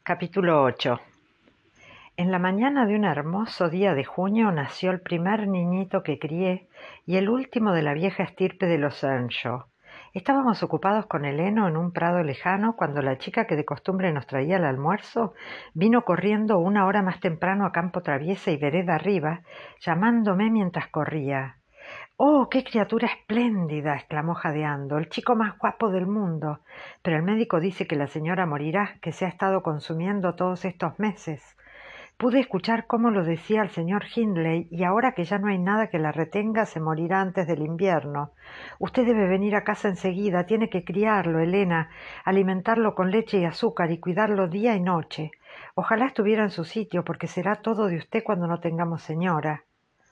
Capítulo 8. En la mañana de un hermoso día de junio nació el primer niñito que crié y el último de la vieja estirpe de los Earnshaw. Estábamos ocupados con el heno en un prado lejano cuando la chica que de costumbre nos traía el almuerzo vino corriendo 1 hora más temprano a campo traviesa y vereda arriba, llamándome mientras corría. «¡Oh, qué criatura espléndida!», exclamó jadeando, «el chico más guapo del mundo. Pero el médico dice que la señora morirá, que se ha estado consumiendo todos estos meses». Pude escuchar cómo lo decía el señor Hindley, y ahora que ya no hay nada que la retenga, se morirá antes del invierno. Usted debe venir a casa enseguida, tiene que criarlo, Elena, alimentarlo con leche y azúcar y cuidarlo día y noche. Ojalá estuviera en su sitio, porque será todo de usted cuando no tengamos señora.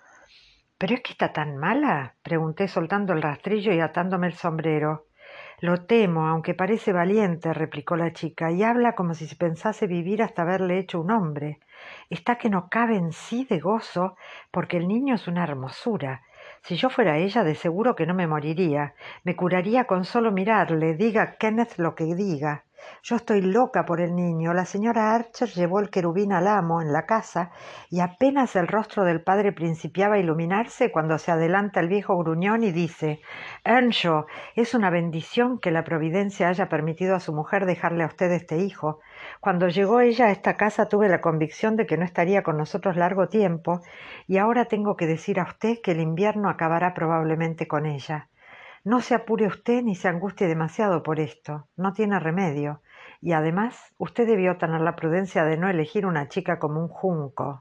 ¿Pero es que está tan mala?, pregunté soltando el rastrillo y atándome el sombrero. Lo temo, aunque parece valiente, replicó la chica, y habla como si se pensase vivir hasta haberle hecho un hombre. Está que no cabe en sí de gozo, porque el niño es una hermosura. Si yo fuera ella, de seguro que no me moriría. Me curaría con solo mirarle, diga Kenneth lo que diga. Yo estoy loca por el niño. La señora Archer llevó el querubín al amo en la casa y apenas el rostro del padre principiaba a iluminarse cuando se adelanta el viejo gruñón y dice: «Earnshaw, es una bendición que la providencia haya permitido a su mujer dejarle a usted este hijo. Cuando llegó ella a esta casa tuve la convicción de que no estaría con nosotros largo tiempo y ahora tengo que decir a usted que el invierno acabará probablemente con ella. No se apure usted ni se angustie demasiado por esto, no tiene remedio, y además usted debió tener la prudencia de no elegir una chica como un junco».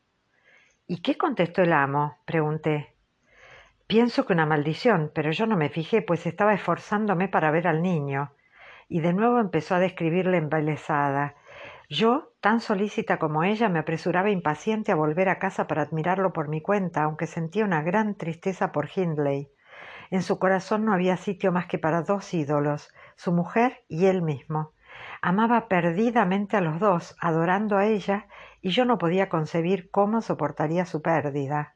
«¿Y qué contestó el amo?», pregunté. «Pienso que una maldición, pero yo no me fijé, pues estaba esforzándome para ver al niño». Y de nuevo empezó a describirle embelesada. Yo, tan solícita como ella, me apresuraba impaciente a volver a casa para admirarlo por mi cuenta, aunque sentía una gran tristeza por Hindley. En su corazón no había sitio más que para 2 ídolos, su mujer y él mismo. Amaba perdidamente a los dos, adorando a ella, y yo no podía concebir cómo soportaría su pérdida.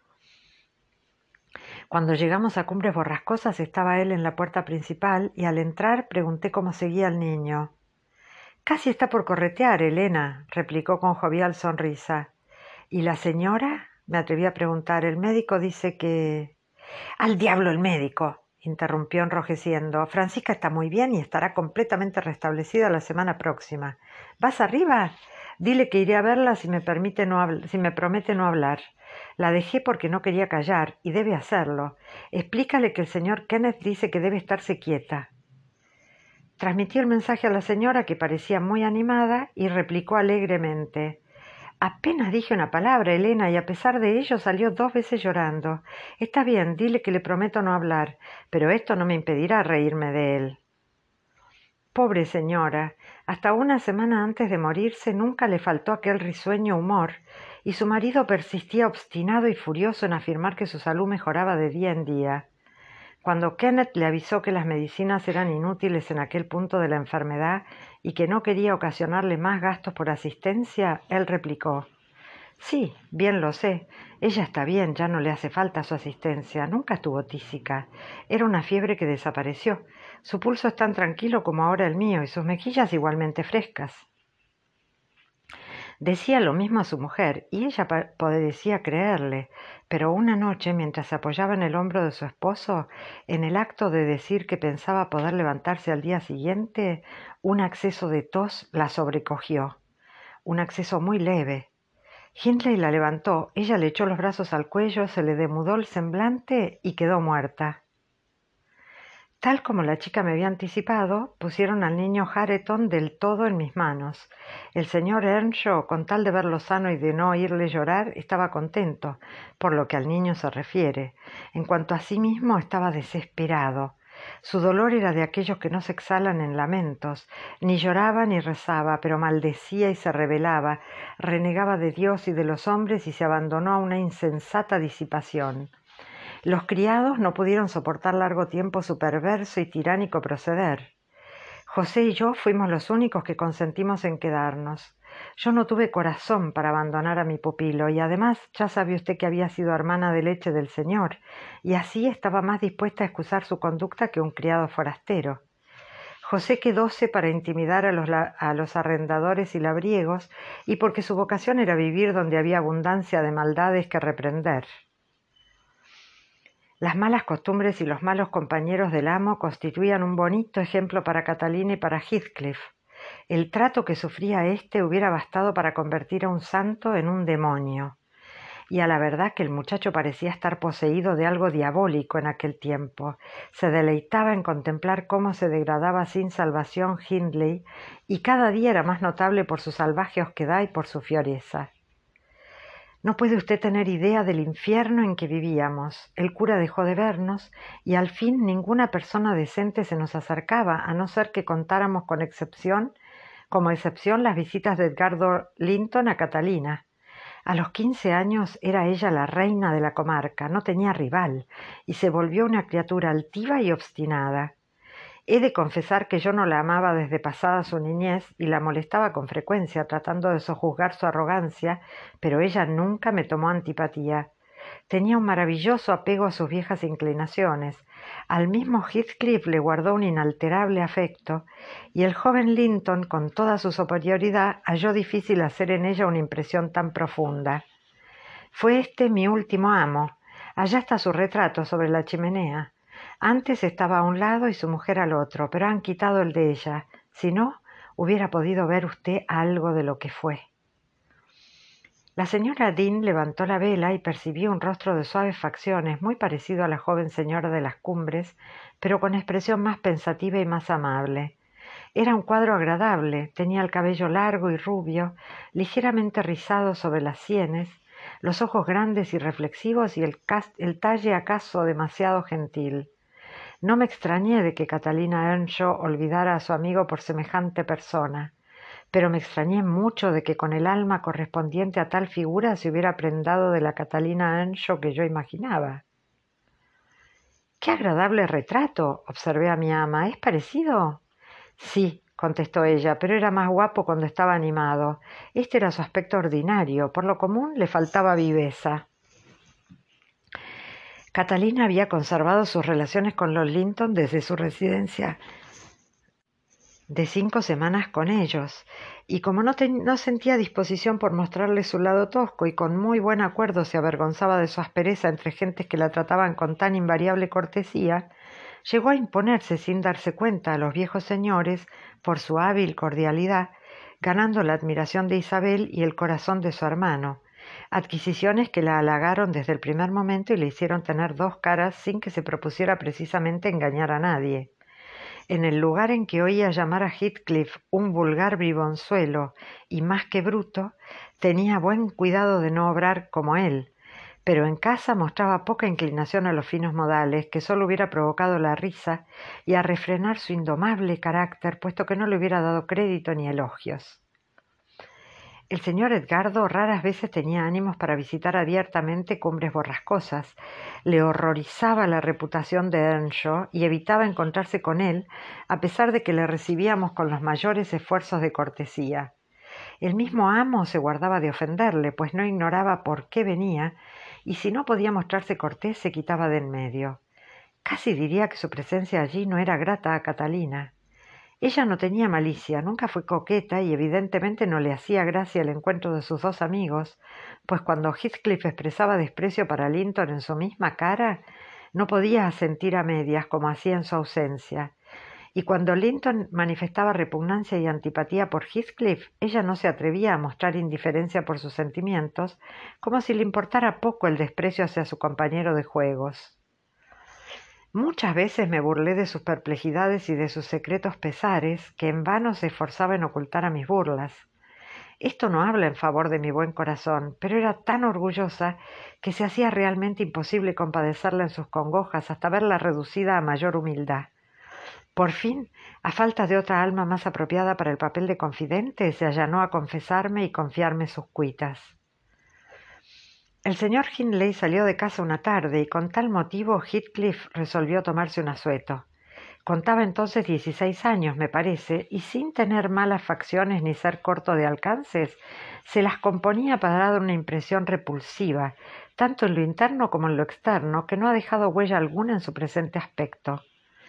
Cuando llegamos a Cumbres Borrascosas estaba él en la puerta principal y al entrar pregunté cómo seguía el niño. «Casi está por corretear, Elena», replicó con jovial sonrisa. «¿Y la señora?», me atreví a preguntar. «El médico dice que...» «¡Al diablo el médico!», interrumpió enrojeciendo. «Francisca está muy bien y estará completamente restablecida la semana próxima. ¿Vas arriba? Dile que iré a verla si me promete no hablar. La dejé porque no quería callar y debe hacerlo. Explícale que el señor Kenneth dice que debe estarse quieta». Transmití el mensaje a la señora, que parecía muy animada, y replicó alegremente: «Apenas dije una palabra, Elena, y a pesar de ello salió 2 veces llorando. Está bien, dile que le prometo no hablar, pero esto no me impedirá reírme de él». Pobre señora, hasta una semana antes de morirse nunca le faltó aquel risueño humor, y su marido persistía obstinado y furioso en afirmar que su salud mejoraba de día en día. Cuando Kenneth le avisó que las medicinas eran inútiles en aquel punto de la enfermedad y que no quería ocasionarle más gastos por asistencia, él replicó: «Sí, bien lo sé. Ella está bien, ya no le hace falta su asistencia. Nunca estuvo tísica. Era una fiebre que desapareció. Su pulso es tan tranquilo como ahora el mío y sus mejillas igualmente frescas». Decía lo mismo a su mujer y ella parecía creerle, pero una noche, mientras se apoyaba en el hombro de su esposo, en el acto de decir que pensaba poder levantarse al día siguiente, un acceso de tos la sobrecogió. Un acceso muy leve. Hindley la levantó, ella le echó los brazos al cuello, se le demudó el semblante y quedó muerta. Tal como la chica me había anticipado, pusieron al niño Hareton del todo en mis manos. El señor Earnshaw, con tal de verlo sano y de no oírle llorar, estaba contento, por lo que al niño se refiere. En cuanto a sí mismo, estaba desesperado. Su dolor era de aquellos que no se exhalan en lamentos. Ni lloraba ni rezaba, pero maldecía y se rebelaba, renegaba de Dios y de los hombres y se abandonó a una insensata disipación. Los criados no pudieron soportar largo tiempo su perverso y tiránico proceder. José y yo fuimos los únicos que consentimos en quedarnos. Yo no tuve corazón para abandonar a mi pupilo y además ya sabe usted que había sido hermana de leche del señor y así estaba más dispuesta a excusar su conducta que un criado forastero. José quedóse para intimidar a los arrendadores y labriegos y porque su vocación era vivir donde había abundancia de maldades que reprender. Las malas costumbres y los malos compañeros del amo constituían un bonito ejemplo para Catalina y para Heathcliff. El trato que sufría éste hubiera bastado para convertir a un santo en un demonio. Y a la verdad que el muchacho parecía estar poseído de algo diabólico en aquel tiempo. Se deleitaba en contemplar cómo se degradaba sin salvación Hindley, y cada día era más notable por su salvaje osquedad y por su fiereza. No puede usted tener idea del infierno en que vivíamos. El cura dejó de vernos y al fin ninguna persona decente se nos acercaba, a no ser que contáramos como excepción las visitas de Edgardo Linton a Catalina. A los 15 años era ella la reina de la comarca, no tenía rival, y se volvió una criatura altiva y obstinada. He de confesar que yo no la amaba desde pasada su niñez y la molestaba con frecuencia tratando de sojuzgar su arrogancia, pero ella nunca me tomó antipatía. Tenía un maravilloso apego a sus viejas inclinaciones. Al mismo Heathcliff le guardó un inalterable afecto, y el joven Linton, con toda su superioridad, halló difícil hacer en ella una impresión tan profunda. Fue este mi último amo. Allá está su retrato sobre la chimenea. Antes estaba a un lado y su mujer al otro, pero han quitado el de ella. Si no, hubiera podido ver usted algo de lo que fue. La señora Dean levantó la vela y percibió un rostro de suaves facciones, muy parecido a la joven señora de las Cumbres, pero con expresión más pensativa y más amable. Era un cuadro agradable, tenía el cabello largo y rubio, ligeramente rizado sobre las sienes, los ojos grandes y reflexivos y el talle acaso demasiado gentil. No me extrañé de que Catalina Earnshaw olvidara a su amigo por semejante persona, pero me extrañé mucho de que con el alma correspondiente a tal figura se hubiera prendado de la Catalina Earnshaw que yo imaginaba. «¡Qué agradable retrato!», observé a mi ama. «¿Es parecido?». «Sí», contestó ella, «pero era más guapo cuando estaba animado. Este era su aspecto ordinario. Por lo común le faltaba viveza». Catalina había conservado sus relaciones con los Linton desde su residencia de 5 semanas con ellos, y como no sentía disposición por mostrarle su lado tosco y con muy buen acuerdo se avergonzaba de su aspereza entre gentes que la trataban con tan invariable cortesía, llegó a imponerse sin darse cuenta a los viejos señores por su hábil cordialidad, ganando la admiración de Isabel y el corazón de su hermano, adquisiciones que la halagaron desde el primer momento y le hicieron tener 2 caras sin que se propusiera precisamente engañar a nadie. En el lugar en que oía llamar a Heathcliff un vulgar bribonzuelo y más que bruto, tenía buen cuidado de no obrar como él, pero en casa mostraba poca inclinación a los finos modales, que sólo hubiera provocado la risa y a refrenar su indomable carácter, puesto que no le hubiera dado crédito ni elogios. El señor Edgardo raras veces tenía ánimos para visitar abiertamente Cumbres Borrascosas. Le horrorizaba la reputación de Earnshaw y evitaba encontrarse con él, a pesar de que le recibíamos con los mayores esfuerzos de cortesía. El mismo amo se guardaba de ofenderle, pues no ignoraba por qué venía, y si no podía mostrarse cortés se quitaba de en medio. Casi diría que su presencia allí no era grata a Catalina. Ella no tenía malicia, nunca fue coqueta y evidentemente no le hacía gracia el encuentro de sus 2 amigos, pues cuando Heathcliff expresaba desprecio para Linton en su misma cara, no podía asentir a medias como hacía en su ausencia, y cuando Linton manifestaba repugnancia y antipatía por Heathcliff, ella no se atrevía a mostrar indiferencia por sus sentimientos, como si le importara poco el desprecio hacia su compañero de juegos. Muchas veces me burlé de sus perplejidades y de sus secretos pesares, que en vano se esforzaba en ocultar a mis burlas. Esto no habla en favor de mi buen corazón, pero era tan orgullosa que se hacía realmente imposible compadecerla en sus congojas hasta verla reducida a mayor humildad. Por fin, a falta de otra alma más apropiada para el papel de confidente, se allanó a confesarme y confiarme sus cuitas. El señor Hindley salió de casa una tarde y con tal motivo Heathcliff resolvió tomarse un asueto. Contaba entonces 16 años, me parece, y sin tener malas facciones ni ser corto de alcances, se las componía para dar una impresión repulsiva, tanto en lo interno como en lo externo, que no ha dejado huella alguna en su presente aspecto.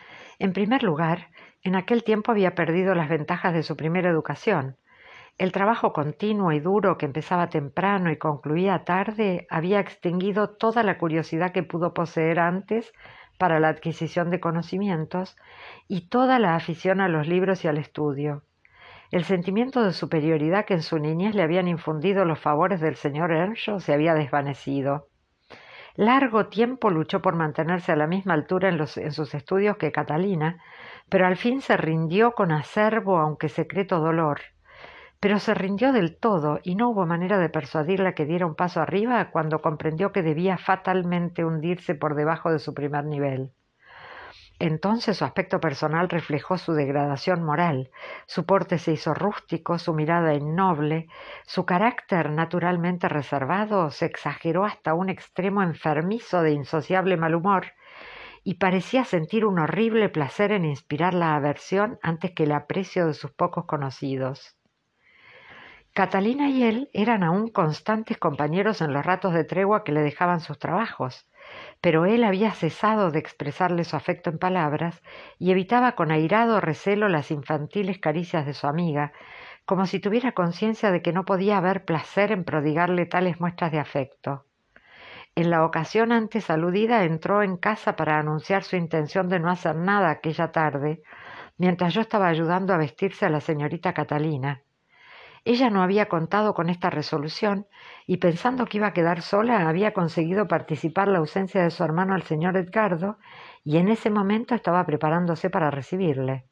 En primer lugar, en aquel tiempo había perdido las ventajas de su primera educación. El trabajo continuo y duro que empezaba temprano y concluía tarde había extinguido toda la curiosidad que pudo poseer antes para la adquisición de conocimientos y toda la afición a los libros y al estudio. El sentimiento de superioridad que en su niñez le habían infundido los favores del señor Earnshaw se había desvanecido. Largo tiempo luchó por mantenerse a la misma altura en sus estudios que Catalina, pero al fin se rindió con acerbo aunque secreto dolor. Pero se rindió del todo y no hubo manera de persuadirla que diera un paso arriba cuando comprendió que debía fatalmente hundirse por debajo de su primer nivel. Entonces su aspecto personal reflejó su degradación moral, su porte se hizo rústico, su mirada innoble, su carácter naturalmente reservado se exageró hasta un extremo enfermizo de insociable mal humor, y parecía sentir un horrible placer en inspirar la aversión antes que el aprecio de sus pocos conocidos. Catalina y él eran aún constantes compañeros en los ratos de tregua que le dejaban sus trabajos, pero él había cesado de expresarle su afecto en palabras y evitaba con airado recelo las infantiles caricias de su amiga, como si tuviera conciencia de que no podía haber placer en prodigarle tales muestras de afecto. En la ocasión antes aludida entró en casa para anunciar su intención de no hacer nada aquella tarde, mientras yo estaba ayudando a vestirse a la señorita Catalina. Ella no había contado con esta resolución y pensando que iba a quedar sola había conseguido participar la ausencia de su hermano al señor Edgardo y en ese momento estaba preparándose para recibirle.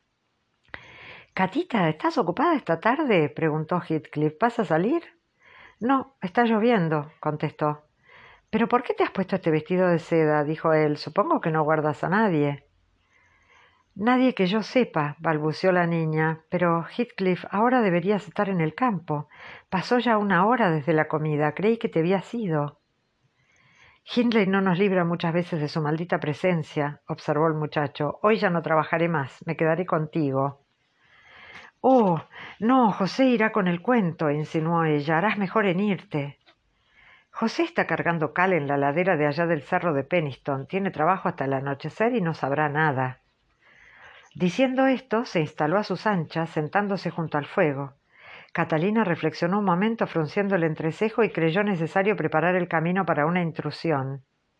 «Catita, ¿estás ocupada esta tarde?», preguntó Heathcliff. «¿Vas a salir?» «No, está lloviendo», contestó. «¿Pero por qué te has puesto este vestido de seda?», dijo él. «Supongo que no guardas a nadie». «Nadie que yo sepa», balbuceó la niña. «Pero, Heathcliff, ahora deberías estar en el campo. Pasó ya 1 hora desde la comida. Creí que te habías ido». «Hindley no nos libra muchas veces de su maldita presencia», observó el muchacho. «Hoy ya no trabajaré más. Me quedaré contigo». «Oh, no, José irá con el cuento», insinuó ella. «Harás mejor en irte». «José está cargando cal en la ladera de allá del cerro de Penistone. Tiene trabajo hasta el anochecer y no sabrá nada». Diciendo esto, se instaló a sus anchas, sentándose junto al fuego. Catalina reflexionó un momento frunciendo el entrecejo y creyó necesario preparar el camino para una intrusión.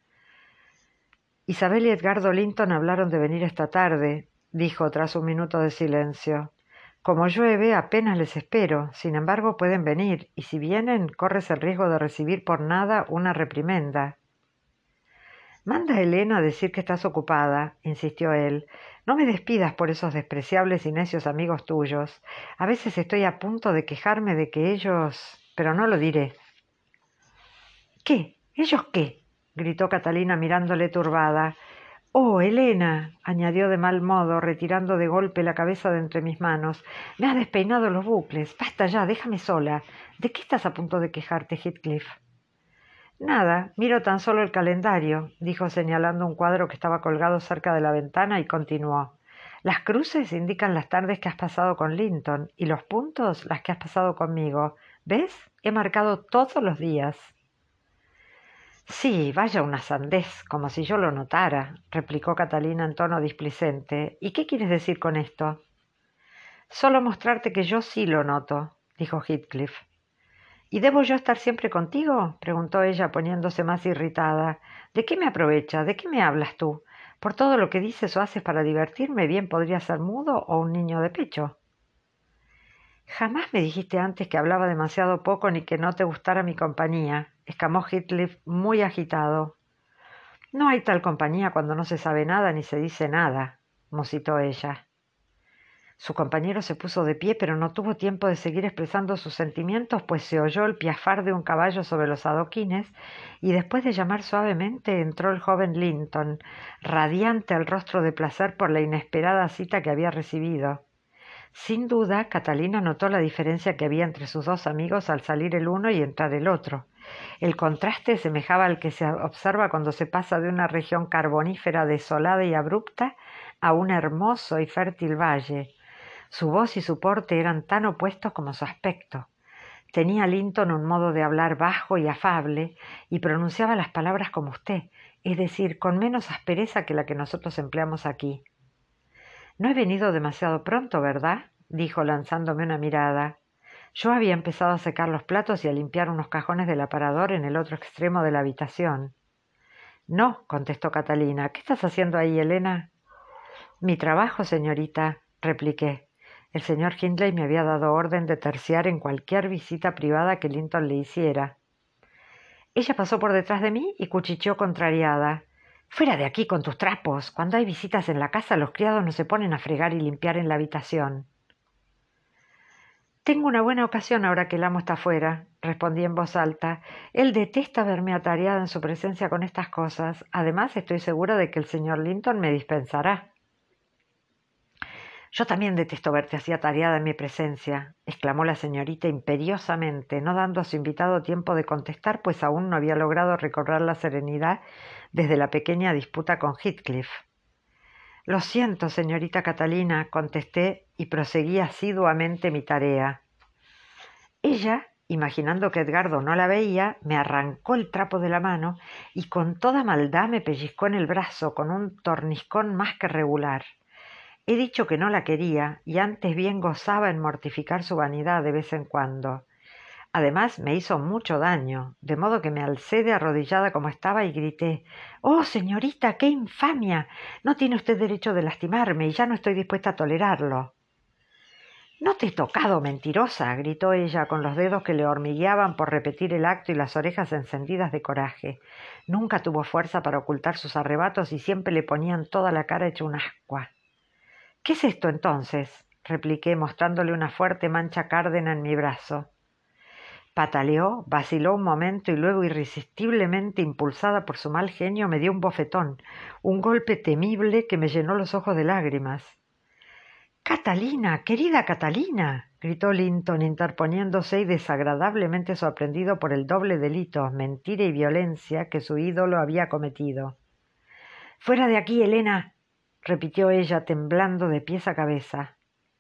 «Isabel y Edgardo Linton hablaron de venir esta tarde», dijo tras un minuto de silencio. «Como llueve, apenas les espero. Sin embargo, pueden venir, y si vienen, corres el riesgo de recibir por nada una reprimenda». «Manda a Elena a decir que estás ocupada», insistió él. «No me despidas por esos despreciables y necios amigos tuyos. A veces estoy a punto de quejarme de que ellos... pero no lo diré». «¿Qué? ¿Ellos qué?», gritó Catalina mirándole turbada. «Oh, Elena», añadió de mal modo, retirando de golpe la cabeza de entre mis manos. «Me has despeinado los bucles. Basta ya, déjame sola. ¿De qué estás a punto de quejarte, Heathcliff?» «Nada, miro tan solo el calendario», dijo señalando un cuadro que estaba colgado cerca de la ventana y continuó. «Las cruces indican las tardes que has pasado con Linton y los puntos las que has pasado conmigo. ¿Ves? He marcado todos los días». «Sí, vaya una sandez, como si yo lo notara», replicó Catalina en tono displicente. «¿Y qué quieres decir con esto?» «Solo mostrarte que yo sí lo noto», dijo Heathcliff. «¿Y debo yo estar siempre contigo?», preguntó ella poniéndose más irritada. «¿De qué me aprovecha? ¿De qué me hablas tú? Por todo lo que dices o haces para divertirme, bien podría ser mudo o un niño de pecho». «Jamás me dijiste antes que hablaba demasiado poco ni que no te gustara mi compañía», exclamó Heathcliff muy agitado. «No hay tal compañía cuando no se sabe nada ni se dice nada», musitó ella. Su compañero se puso de pie, pero no tuvo tiempo de seguir expresando sus sentimientos, pues se oyó el piafar de un caballo sobre los adoquines, y después de llamar suavemente entró el joven Linton, radiante el rostro de placer por la inesperada cita que había recibido. Sin duda, Catalina notó la diferencia que había entre sus dos amigos al salir el uno y entrar el otro. El contraste semejaba al que se observa cuando se pasa de una región carbonífera desolada y abrupta a un hermoso y fértil valle. Su voz y su porte eran tan opuestos como su aspecto. Tenía Linton un modo de hablar bajo y afable, y pronunciaba las palabras como usted, es decir, con menos aspereza que la que nosotros empleamos aquí. No he venido demasiado pronto, ¿verdad? Dijo lanzándome una mirada. Yo había empezado a secar los platos y a limpiar unos cajones del aparador en el otro extremo de la habitación. No, contestó Catalina. ¿Qué estás haciendo ahí, Elena? Mi trabajo, señorita, repliqué. El señor Hindley me había dado orden de terciar en cualquier visita privada que Linton le hiciera. Ella pasó por detrás de mí y cuchicheó contrariada. Fuera de aquí con tus trapos. Cuando hay visitas en la casa, los criados no se ponen a fregar y limpiar en la habitación. Tengo una buena ocasión ahora que el amo está fuera, respondí en voz alta. Él detesta verme atareada en su presencia con estas cosas. Además, estoy segura de que el señor Linton me dispensará. Yo también detesto verte así atareada en mi presencia, exclamó la señorita imperiosamente, no dando a su invitado tiempo de contestar, pues aún no había logrado recobrar la serenidad desde la pequeña disputa con Heathcliff. Lo siento, señorita Catalina, contesté y proseguí asiduamente mi tarea. Ella, imaginando que Edgardo no la veía, me arrancó el trapo de la mano y con toda maldad me pellizcó en el brazo con un torniscón más que regular. He dicho que no la quería y antes bien gozaba en mortificar su vanidad de vez en cuando. Además me hizo mucho daño, de modo que me alcé de arrodillada como estaba y grité: «¡Oh, señorita, qué infamia! No tiene usted derecho de lastimarme y ya no estoy dispuesta a tolerarlo». «No te he tocado, mentirosa», gritó ella con los dedos que le hormigueaban por repetir el acto y las orejas encendidas de coraje. Nunca tuvo fuerza para ocultar sus arrebatos y siempre le ponían toda la cara hecha un ascua. «¿Qué es esto, entonces?», repliqué, mostrándole una fuerte mancha cárdena en mi brazo. Pataleó, vaciló un momento y luego, irresistiblemente impulsada por su mal genio, me dio un bofetón, un golpe temible que me llenó los ojos de lágrimas. «¡Catalina, querida Catalina!», gritó Linton, interponiéndose y desagradablemente sorprendido por el doble delito, mentira y violencia, que su ídolo había cometido. «¡Fuera de aquí, Elena!», repitió ella, temblando de pies a cabeza.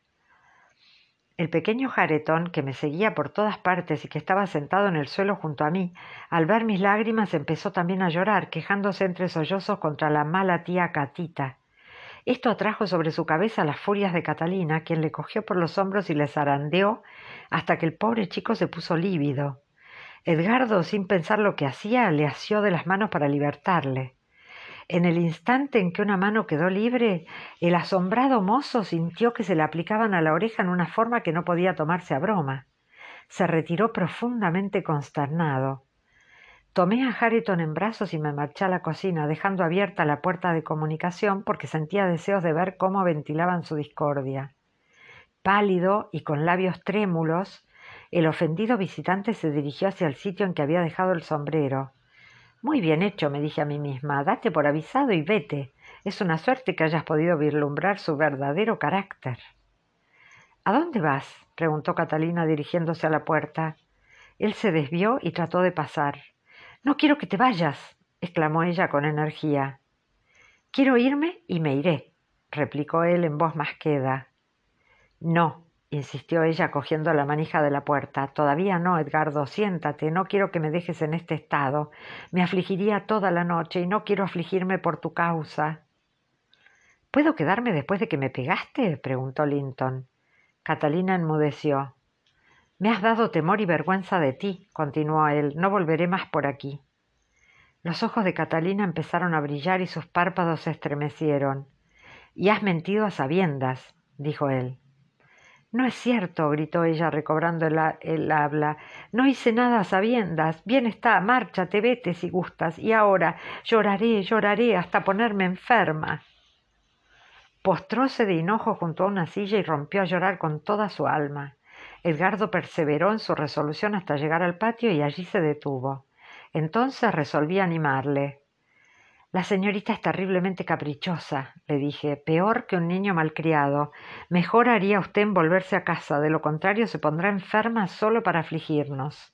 El pequeño Hareton, que me seguía por todas partes y que estaba sentado en el suelo junto a mí, al ver mis lágrimas empezó también a llorar, quejándose entre sollozos contra la mala tía Catita. Esto atrajo sobre su cabeza las furias de Catalina, quien le cogió por los hombros y le zarandeó hasta que el pobre chico se puso lívido. Edgardo, sin pensar lo que hacía, le asió de las manos para libertarle. En el instante en que una mano quedó libre, el asombrado mozo sintió que se le aplicaban a la oreja en una forma que no podía tomarse a broma. Se retiró profundamente consternado. Tomé a Hareton en brazos y me marché a la cocina, dejando abierta la puerta de comunicación porque sentía deseos de ver cómo ventilaban su discordia. Pálido y con labios trémulos, el ofendido visitante se dirigió hacia el sitio en que había dejado el sombrero. «Muy bien hecho», me dije a mí misma, «date por avisado y vete. Es una suerte que hayas podido vislumbrar su verdadero carácter». «¿A dónde vas?», preguntó Catalina dirigiéndose a la puerta. Él se desvió y trató de pasar. «No quiero que te vayas», exclamó ella con energía. «Quiero irme y me iré», replicó él en voz más queda. «No», insistió ella cogiendo la manija de la puerta. «Todavía no, Edgardo, siéntate, no quiero que me dejes en este estado. Me afligiría toda la noche y no quiero afligirme por tu causa». «¿Puedo quedarme después de que me pegaste?», preguntó Linton. Catalina enmudeció. «Me has dado temor y vergüenza de ti», continuó él. «No volveré más por aquí». Los ojos de Catalina empezaron a brillar y sus párpados se estremecieron. «Y has mentido a sabiendas», dijo él. «No es cierto», gritó ella recobrando el habla. «No hice nada a sabiendas. Bien está, márchate, vete si gustas. Y ahora lloraré, lloraré hasta ponerme enferma». Postróse de hinojo junto a una silla y rompió a llorar con toda su alma. Edgardo perseveró en su resolución hasta llegar al patio y allí se detuvo. Entonces resolví animarle. «La señorita es terriblemente caprichosa», le dije, «peor que un niño malcriado. Mejor haría usted en volverse a casa, de lo contrario se pondrá enferma solo para afligirnos».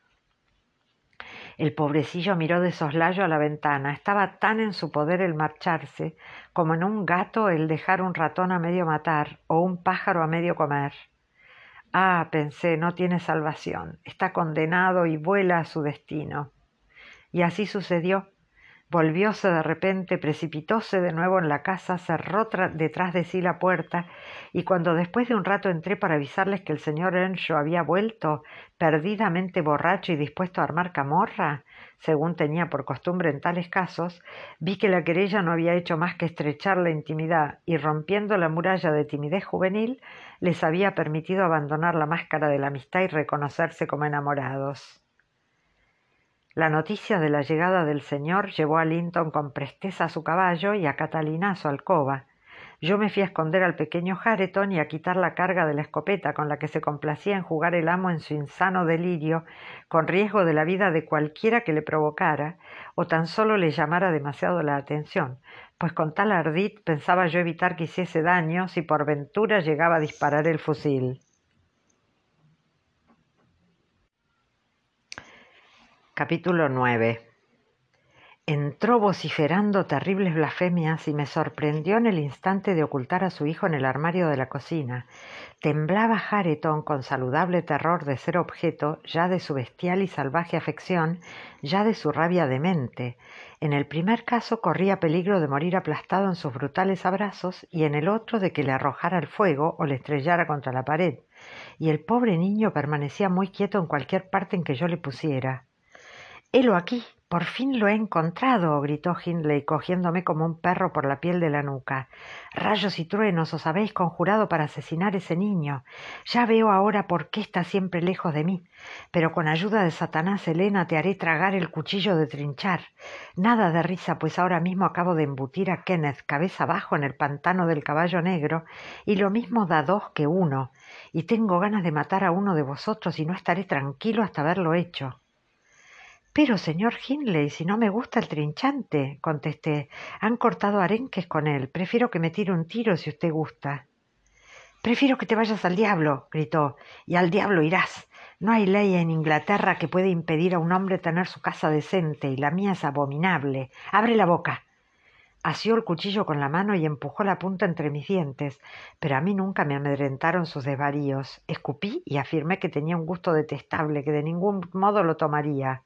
El pobrecillo miró de soslayo a la ventana. Estaba tan en su poder el marcharse como en un gato el dejar un ratón a medio matar o un pájaro a medio comer. «Ah», pensé, «no tiene salvación. Está condenado y vuela a su destino». Y así sucedió. Volvióse de repente, precipitóse de nuevo en la casa, cerró detrás de sí la puerta, y cuando después de un rato entré para avisarles que el señor Earnshaw había vuelto, perdidamente borracho y dispuesto a armar camorra, según tenía por costumbre en tales casos, vi que la querella no había hecho más que estrechar la intimidad y, rompiendo la muralla de timidez juvenil, les había permitido abandonar la máscara de la amistad y reconocerse como enamorados. La noticia de la llegada del señor llevó a Linton con presteza a su caballo y a Catalina a su alcoba. Yo me fui a esconder al pequeño Hareton y a quitar la carga de la escopeta con la que se complacía en jugar el amo en su insano delirio, con riesgo de la vida de cualquiera que le provocara o tan solo le llamara demasiado la atención, pues con tal ardid pensaba yo evitar que hiciese daño si por ventura llegaba a disparar el fusil. Capítulo 9. Entró vociferando terribles blasfemias y me sorprendió en el instante de ocultar a su hijo en el armario de la cocina. Temblaba Hareton con saludable terror de ser objeto ya de su bestial y salvaje afección, ya de su rabia demente. En el primer caso corría peligro de morir aplastado en sus brutales abrazos y en el otro de que le arrojara el fuego o le estrellara contra la pared. Y el pobre niño permanecía muy quieto en cualquier parte en que yo le pusiera. «¡Helo aquí! ¡Por fin lo he encontrado!», gritó Hindley, cogiéndome como un perro por la piel de la nuca. «Rayos y truenos, os habéis conjurado para asesinar ese niño. Ya veo ahora por qué está siempre lejos de mí. Pero con ayuda de Satanás, Helena, te haré tragar el cuchillo de trinchar. Nada de risa, pues ahora mismo acabo de embutir a Kenneth cabeza abajo en el pantano del Caballo Negro, y lo mismo da 2 que 1. Y tengo ganas de matar a uno de vosotros y no estaré tranquilo hasta haberlo hecho». «Pero, señor Hindley, si no me gusta el trinchante», contesté. «Han cortado arenques con él. Prefiero que me tire un tiro si usted gusta». «Prefiero que te vayas al diablo», gritó, «y al diablo irás. No hay ley en Inglaterra que pueda impedir a un hombre tener su casa decente, y la mía es abominable. ¡Abre la boca!». Asió el cuchillo con la mano y empujó la punta entre mis dientes, pero a mí nunca me amedrentaron sus desvaríos. Escupí y afirmé que tenía un gusto detestable, que de ningún modo lo tomaría.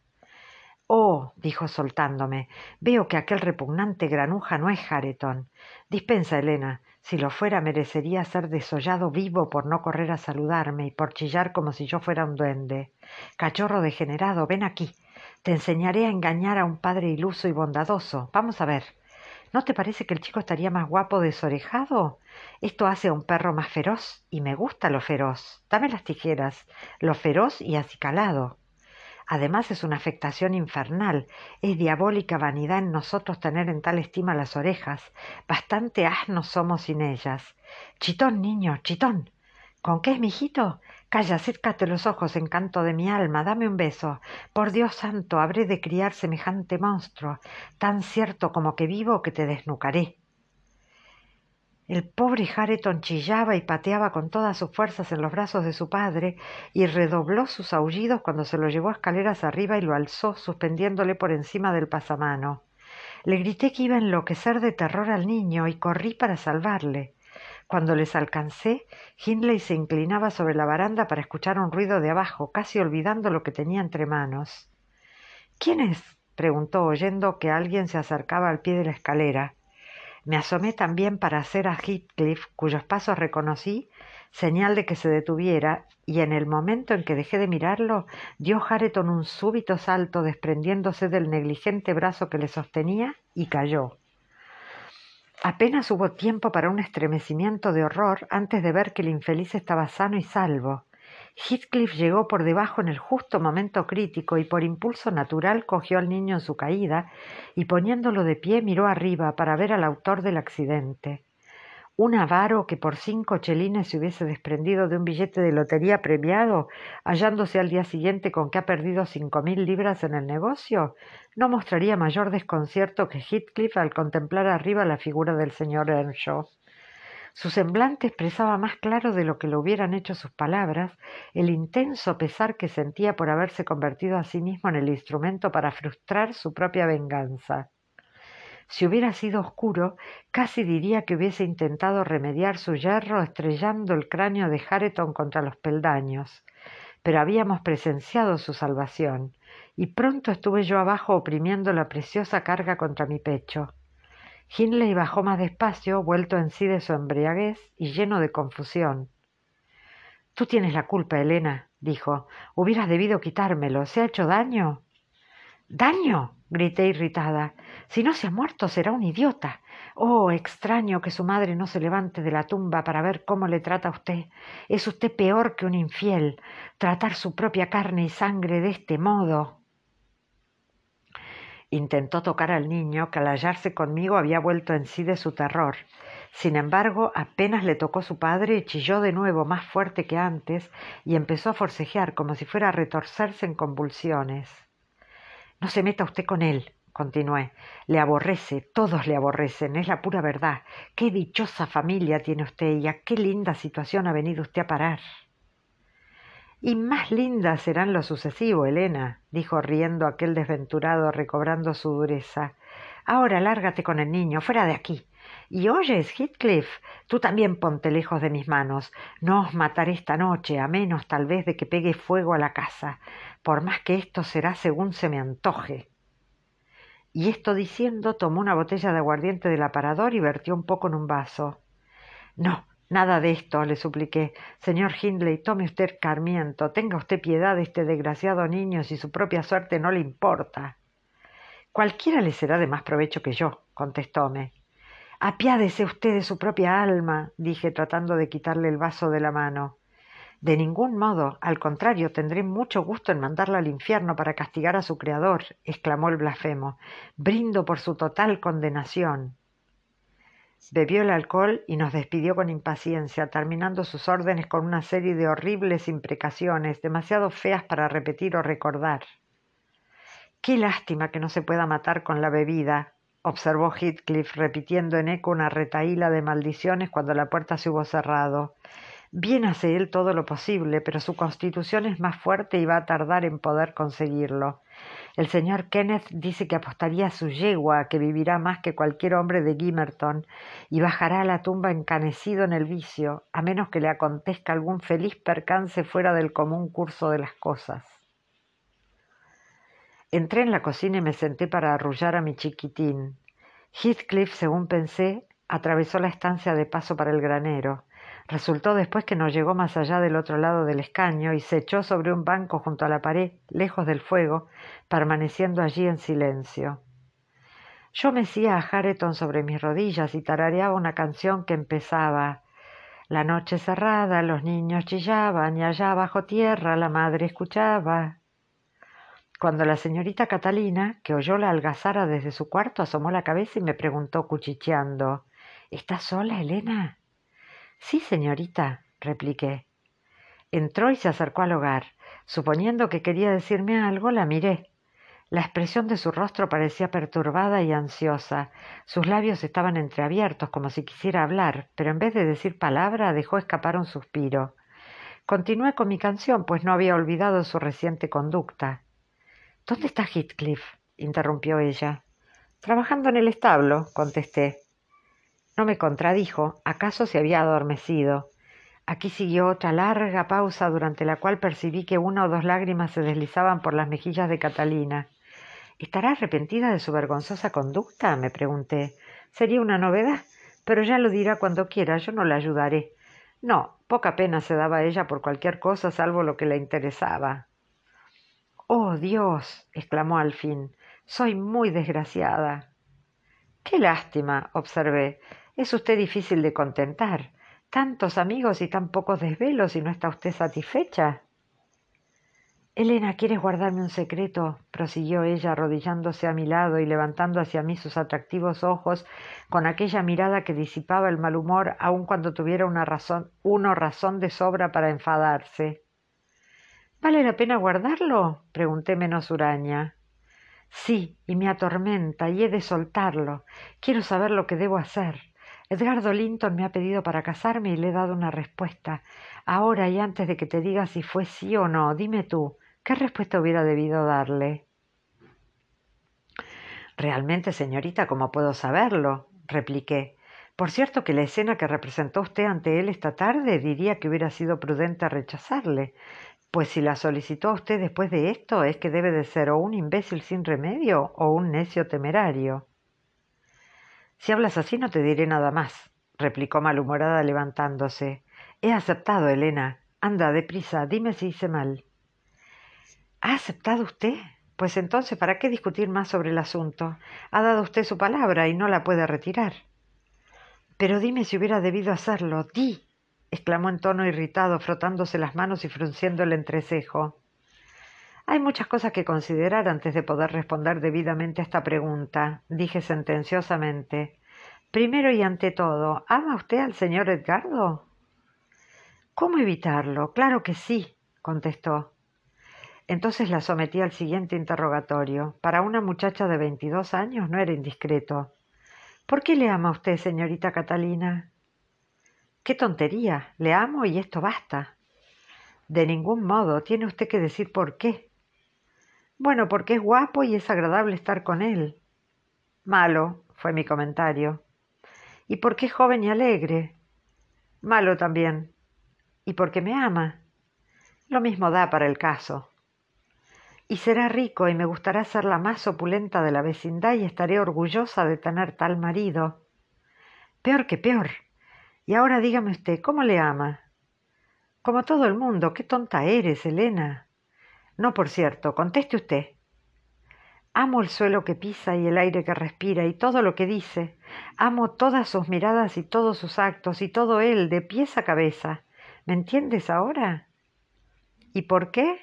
«Oh», dijo soltándome, «veo que aquel repugnante granuja no es Hareton. Dispensa, Helena, si lo fuera merecería ser desollado vivo por no correr a saludarme y por chillar como si yo fuera un duende. Cachorro degenerado, ven aquí. Te enseñaré a engañar a un padre iluso y bondadoso. Vamos a ver. ¿No te parece que el chico estaría más guapo desorejado? Esto hace a un perro más feroz, y me gusta lo feroz. Dame las tijeras. Lo feroz y acicalado. Además es una afectación infernal, es diabólica vanidad en nosotros tener en tal estima las orejas, bastante asnos somos sin ellas. Chitón, niño, chitón. ¿Con qué es, mijito? Calla, acércate los ojos, encanto de mi alma, dame un beso. Por Dios santo, habré de criar semejante monstruo, tan cierto como que vivo que te desnucaré. El pobre Hareton chillaba y pateaba con todas sus fuerzas en los brazos de su padre y redobló sus aullidos cuando se lo llevó escaleras arriba y lo alzó, suspendiéndole por encima del pasamano. Le grité que iba a enloquecer de terror al niño y corrí para salvarle. Cuando les alcancé, Hindley se inclinaba sobre la baranda para escuchar un ruido de abajo, casi olvidando lo que tenía entre manos. «¿Quién es?», preguntó, oyendo que alguien se acercaba al pie de la escalera. Me asomé también para hacer a Heathcliff, cuyos pasos reconocí, señal de que se detuviera, y en el momento en que dejé de mirarlo, dio Hareton un súbito salto desprendiéndose del negligente brazo que le sostenía y cayó. Apenas hubo tiempo para un estremecimiento de horror antes de ver que el infeliz estaba sano y salvo. Heathcliff llegó por debajo en el justo momento crítico y por impulso natural cogió al niño en su caída y poniéndolo de pie miró arriba para ver al autor del accidente. Un avaro que por 5 chelines se hubiese desprendido de un billete de lotería premiado, hallándose al día siguiente con que ha perdido 5.000 libras en el negocio, no mostraría mayor desconcierto que Heathcliff al contemplar arriba la figura del señor Earnshaw. Su semblante expresaba más claro de lo que lo hubieran hecho sus palabras el intenso pesar que sentía por haberse convertido a sí mismo en el instrumento para frustrar su propia venganza. Si hubiera sido oscuro, casi diría que hubiese intentado remediar su yerro estrellando el cráneo de Hareton contra los peldaños, pero habíamos presenciado su salvación, y pronto estuve yo abajo oprimiendo la preciosa carga contra mi pecho. Hindley bajó más despacio, vuelto en sí de su embriaguez y lleno de confusión. «Tú tienes la culpa, Elena», dijo. «Hubieras debido quitármelo. ¿Se ha hecho daño?» «¿Daño?», grité irritada. «Si no se ha muerto, será un idiota. Oh, extraño que su madre no se levante de la tumba para ver cómo le trata a usted. Es usted peor que un infiel. Tratar su propia carne y sangre de este modo». Intentó tocar al niño, que al hallarse conmigo había vuelto en sí de su terror. Sin embargo, apenas le tocó su padre, chilló de nuevo más fuerte que antes y empezó a forcejear como si fuera a retorcerse en convulsiones. «No se meta usted con él», continué. «Le aborrece, todos le aborrecen, es la pura verdad. Qué dichosa familia tiene usted y a qué linda situación ha venido usted a parar». «Y más lindas serán lo sucesivo, Elena», dijo riendo aquel desventurado recobrando su dureza. «Ahora lárgate con el niño, fuera de aquí. Y oyes, Heathcliff, tú también ponte lejos de mis manos. No os mataré esta noche, a menos tal vez de que pegue fuego a la casa, por más que esto será según se me antoje». Y esto diciendo tomó una botella de aguardiente del aparador y vertió un poco en un vaso. «No, nada de esto», le supliqué. «Señor Hindley, tome usted escarmiento, tenga usted piedad de este desgraciado niño si su propia suerte no le importa». «Cualquiera le será de más provecho que yo», contestóme. «Apiádese usted de su propia alma», dije tratando de quitarle el vaso de la mano. «De ningún modo, al contrario, tendré mucho gusto en mandarla al infierno para castigar a su creador», exclamó el blasfemo. «Brindo por su total condenación». Bebió el alcohol y nos despidió con impaciencia, terminando sus órdenes con una serie de horribles imprecaciones, demasiado feas para repetir o recordar. «Qué lástima que no se pueda matar con la bebida», observó Heathcliff, repitiendo en eco una retahíla de maldiciones cuando la puerta se hubo cerrado. «Bien hace él todo lo posible, pero su constitución es más fuerte y va a tardar en poder conseguirlo. El señor Kenneth dice que apostaría a su yegua, que vivirá más que cualquier hombre de Gimmerton, y bajará a la tumba encanecido en el vicio, a menos que le acontezca algún feliz percance fuera del común curso de las cosas». Entré en la cocina y me senté para arrullar a mi chiquitín. Heathcliff, según pensé, atravesó la estancia de paso para el granero. Resultó después que no llegó más allá del otro lado del escaño y se echó sobre un banco junto a la pared, lejos del fuego, permaneciendo allí en silencio. Yo mecía a Hareton sobre mis rodillas y tarareaba una canción que empezaba: «La noche cerrada, los niños chillaban y allá bajo tierra la madre escuchaba», cuando la señorita Catalina, que oyó la algazara desde su cuarto, asomó la cabeza y me preguntó cuchicheando: «¿Estás sola, Elena?» «Sí, señorita», repliqué. Entró y se acercó al hogar. Suponiendo que quería decirme algo, la miré. La expresión de su rostro parecía perturbada y ansiosa. Sus labios estaban entreabiertos como si quisiera hablar, pero en vez de decir palabra dejó escapar un suspiro. Continué con mi canción, pues no había olvidado su reciente conducta. «¿Dónde está Heathcliff?», interrumpió ella. «Trabajando en el establo», contesté. No me contradijo, acaso se había adormecido. Aquí siguió otra larga pausa durante la cual percibí que una o dos lágrimas se deslizaban por las mejillas de Catalina. «¿Estará arrepentida de su vergonzosa conducta?», me pregunté. «Sería una novedad, pero ya lo dirá cuando quiera, yo no la ayudaré». No, poca pena se daba a ella por cualquier cosa salvo lo que le interesaba. «Oh, Dios», exclamó al fin, «soy muy desgraciada». «Qué lástima», observé. «Es usted difícil de contentar. Tantos amigos y tan pocos desvelos, y no está usted satisfecha». «Elena, ¿quieres guardarme un secreto?», prosiguió ella, arrodillándose a mi lado y levantando hacia mí sus atractivos ojos con aquella mirada que disipaba el mal humor aun cuando tuviera uno razón de sobra para enfadarse. «¿Vale la pena guardarlo?», pregunté menos huraña. «Sí, y me atormenta, y he de soltarlo. Quiero saber lo que debo hacer. Edgardo Linton me ha pedido para casarme y le he dado una respuesta. Ahora y antes de que te diga si fue sí o no, dime tú, ¿qué respuesta hubiera debido darle?» «Realmente, señorita, ¿cómo puedo saberlo?», repliqué. «Por cierto que la escena que representó usted ante él esta tarde diría que hubiera sido prudente rechazarle. Pues si la solicitó a usted después de esto, es que debe de ser o un imbécil sin remedio o un necio temerario. Si hablas así no te diré nada más, replicó malhumorada levantándose. He aceptado, Elena. Anda, deprisa, dime si hice mal. ¿Ha aceptado usted? Pues entonces, ¿para qué discutir más sobre el asunto? Ha dado usted su palabra y no la puede retirar. Pero dime si hubiera debido hacerlo. ¡Di! Exclamó en tono irritado, frotándose las manos y frunciendo el entrecejo. Hay muchas cosas que considerar antes de poder responder debidamente a esta pregunta, dije sentenciosamente. Primero y ante todo, ¿ama usted al señor Edgardo? ¿Cómo evitarlo? Claro que sí, contestó. Entonces la sometí al siguiente interrogatorio. Para una muchacha de 22 años no era indiscreto. ¿Por qué le ama a usted, señorita Catalina? ¡Qué tontería! Le amo y esto basta. De ningún modo. Tiene usted que decir por qué. Bueno, porque es guapo y es agradable estar con él. Malo, fue mi comentario. ¿Y porque es joven y alegre? Malo también. ¿Y porque me ama? Lo mismo da para el caso. Y será rico y me gustará ser la más opulenta de la vecindad y estaré orgullosa de tener tal marido. Peor que peor. Y ahora dígame usted, ¿cómo le ama? Como todo el mundo. Qué tonta eres, Elena. No, por cierto, conteste usted. Amo el suelo que pisa y el aire que respira y todo lo que dice. Amo todas sus miradas y todos sus actos y todo él, de pies a cabeza. ¿Me entiendes ahora? ¿Y por qué?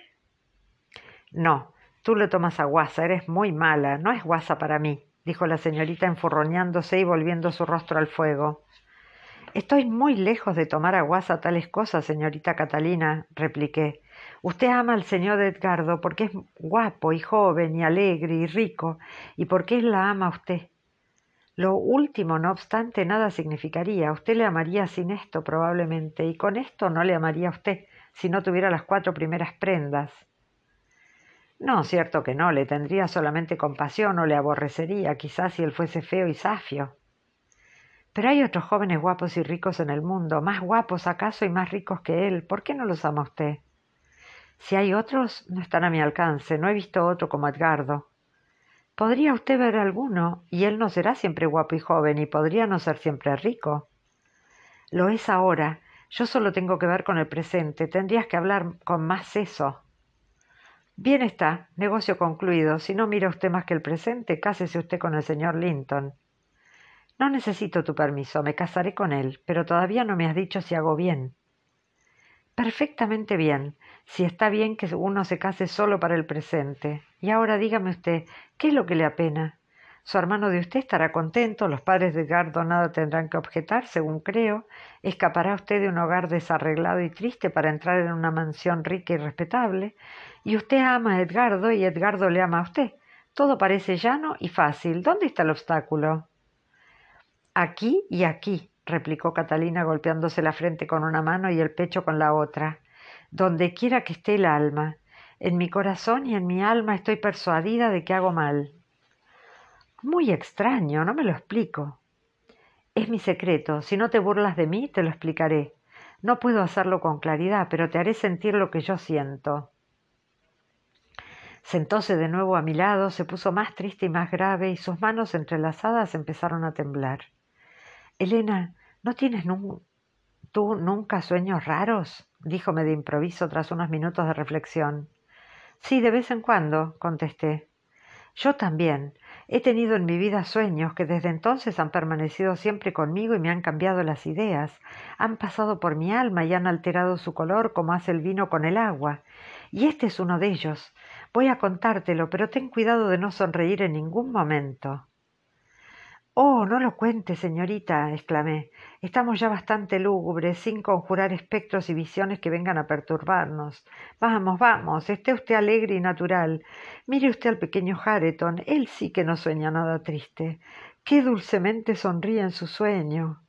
No, tú lo tomas a guasa, eres muy mala, no es guasa para mí, dijo la señorita enfurroñándose y volviendo su rostro al fuego. Estoy muy lejos de tomar a guasa tales cosas, señorita Catalina, repliqué. Usted ama al señor Edgardo porque es guapo y joven y alegre y rico, y porque él la ama a usted. Lo último, no obstante, nada significaría. Usted le amaría sin esto, probablemente, y con esto no le amaría a usted, si no tuviera las 4 primeras prendas. No, cierto que no, le tendría solamente compasión o le aborrecería, quizás si él fuese feo y zafio. Pero hay otros jóvenes guapos y ricos en el mundo, más guapos acaso y más ricos que él. ¿Por qué no los ama usted? Si hay otros, no están a mi alcance. No he visto otro como Edgardo. Podría usted ver alguno, y él no será siempre guapo y joven, y podría no ser siempre rico. Lo es ahora. Yo solo tengo que ver con el presente. Tendrías que hablar con más seso. Bien está, negocio concluido. Si no mira usted más que el presente, cásese usted con el señor Linton. No necesito tu permiso, me casaré con él, pero todavía no me has dicho si hago bien. Perfectamente bien, si está bien que uno se case solo para el presente. Y ahora dígame usted, ¿qué es lo que le apena? Su hermano de usted estará contento, los padres de Edgardo nada tendrán que objetar, según creo. Escapará usted de un hogar desarreglado y triste para entrar en una mansión rica y respetable. Y usted ama a Edgardo y Edgardo le ama a usted. Todo parece llano y fácil. ¿Dónde está el obstáculo? Aquí y aquí, replicó Catalina golpeándose la frente con una mano y el pecho con la otra. Donde quiera que esté el alma. En mi corazón y en mi alma estoy persuadida de que hago mal. Muy extraño, no me lo explico. Es mi secreto. Si no te burlas de mí, te lo explicaré. No puedo hacerlo con claridad, pero te haré sentir lo que yo siento. Sentóse de nuevo a mi lado, se puso más triste y más grave, y sus manos entrelazadas empezaron a temblar. Elena, ¿no tienes tú nunca sueños raros? Díjome de improviso tras unos minutos de reflexión. Sí, de vez en cuando, contesté. Yo también. He tenido en mi vida sueños que desde entonces han permanecido siempre conmigo y me han cambiado las ideas. Han pasado por mi alma y han alterado su color como hace el vino con el agua. Y este es uno de ellos. Voy a contártelo, pero ten cuidado de no sonreír en ningún momento. Oh, no lo cuente, señorita, exclamé. Estamos ya bastante lúgubres, sin conjurar espectros y visiones que vengan a perturbarnos. Vamos, vamos, esté usted alegre y natural. Mire usted al pequeño Hareton, él sí que no sueña nada triste. Qué dulcemente sonríe en su sueño.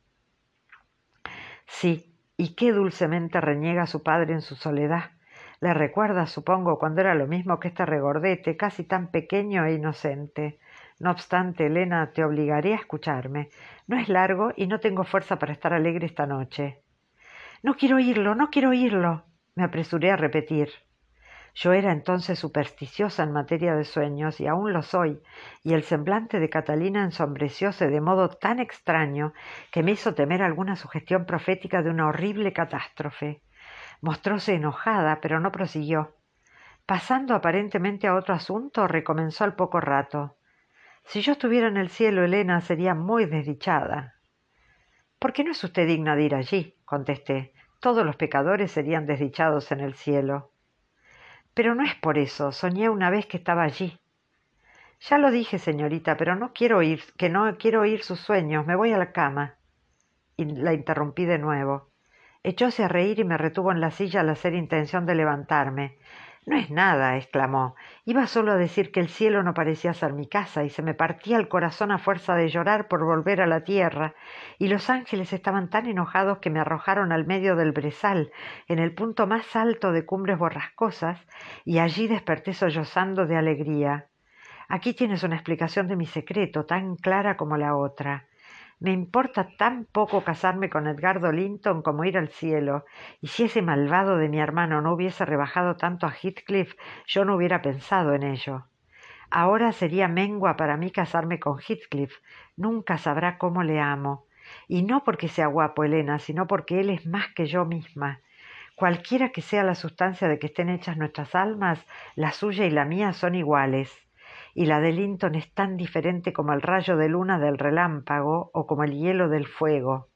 Sí, y qué dulcemente reniega a su padre en su soledad. Le recuerda, supongo, cuando era lo mismo que este regordete, casi tan pequeño e inocente. No obstante, Elena, te obligaré a escucharme. No es largo y no tengo fuerza para estar alegre esta noche. No quiero oírlo, no quiero oírlo. me apresuré a repetir. Yo era entonces supersticiosa en materia de sueños, y aún lo soy, y el semblante de Catalina ensombrecióse de modo tan extraño que me hizo temer alguna sugestión profética de una horrible catástrofe. Mostróse enojada, pero no prosiguió. Pasando aparentemente a otro asunto, recomenzó al poco rato. Si yo estuviera en el cielo, Elena, sería muy desdichada. ¿Por qué no es usted digna de ir allí? Contesté. Todos los pecadores serían desdichados en el cielo. Pero no es por eso. Soñé una vez que estaba allí. Ya lo dije, señorita, pero no quiero oír sus sueños. Me voy a la cama. Y la interrumpí de nuevo. Echóse a reír y me retuvo en la silla al hacer intención de levantarme. No es nada, exclamó. Iba solo a decir que el cielo no parecía ser mi casa, y se me partía el corazón a fuerza de llorar por volver a la tierra, y los ángeles estaban tan enojados que me arrojaron al medio del brezal, en el punto más alto de Cumbres Borrascosas, y allí desperté sollozando de alegría. Aquí tienes una explicación de mi secreto, tan clara como la otra. Me importa tan poco casarme con Edgardo Linton como ir al cielo, y si ese malvado de mi hermano no hubiese rebajado tanto a Heathcliff, yo no hubiera pensado en ello. Ahora sería mengua para mí casarme con Heathcliff. Nunca sabrá cómo le amo. Y no porque sea guapo, Elena, sino porque él es más que yo misma. Cualquiera que sea la sustancia de que estén hechas nuestras almas, la suya y la mía son iguales. Y la de Linton es tan diferente como el rayo de luna del relámpago o como el hielo del fuego.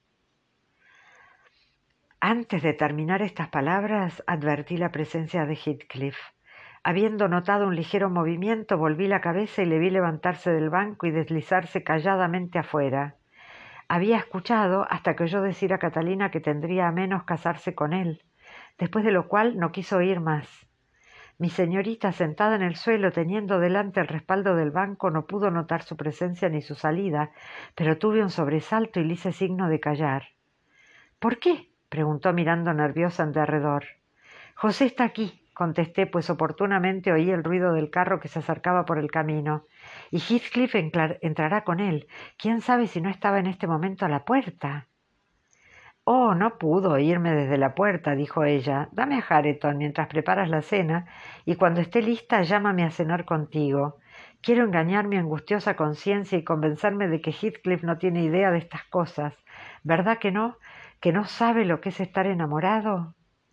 Antes de terminar estas palabras, advertí la presencia de Heathcliff. Habiendo notado un ligero movimiento, volví la cabeza y le vi levantarse del banco y deslizarse calladamente afuera. Había escuchado hasta que oyó decir a Catalina que tendría a menos casarse con él, después de lo cual no quiso oír más. Mi señorita, sentada en el suelo, teniendo delante el respaldo del banco, no pudo notar su presencia ni su salida, pero tuve un sobresalto y le hice signo de callar. ¿Por qué? Preguntó mirando nerviosa en derredor. José está aquí, contesté, pues oportunamente oí el ruido del carro que se acercaba por el camino. Y Heathcliff entrará con él. ¿Quién sabe si no estaba en este momento a la puerta? Oh, no pudo oírme desde la puerta, dijo ella. Dame a Hareton mientras preparas la cena, y cuando esté lista llámame a cenar contigo. Quiero engañar mi angustiosa conciencia y convencerme de que Heathcliff no tiene idea de estas cosas. ¿Verdad que no? ¿Que no sabe lo que es estar enamorado?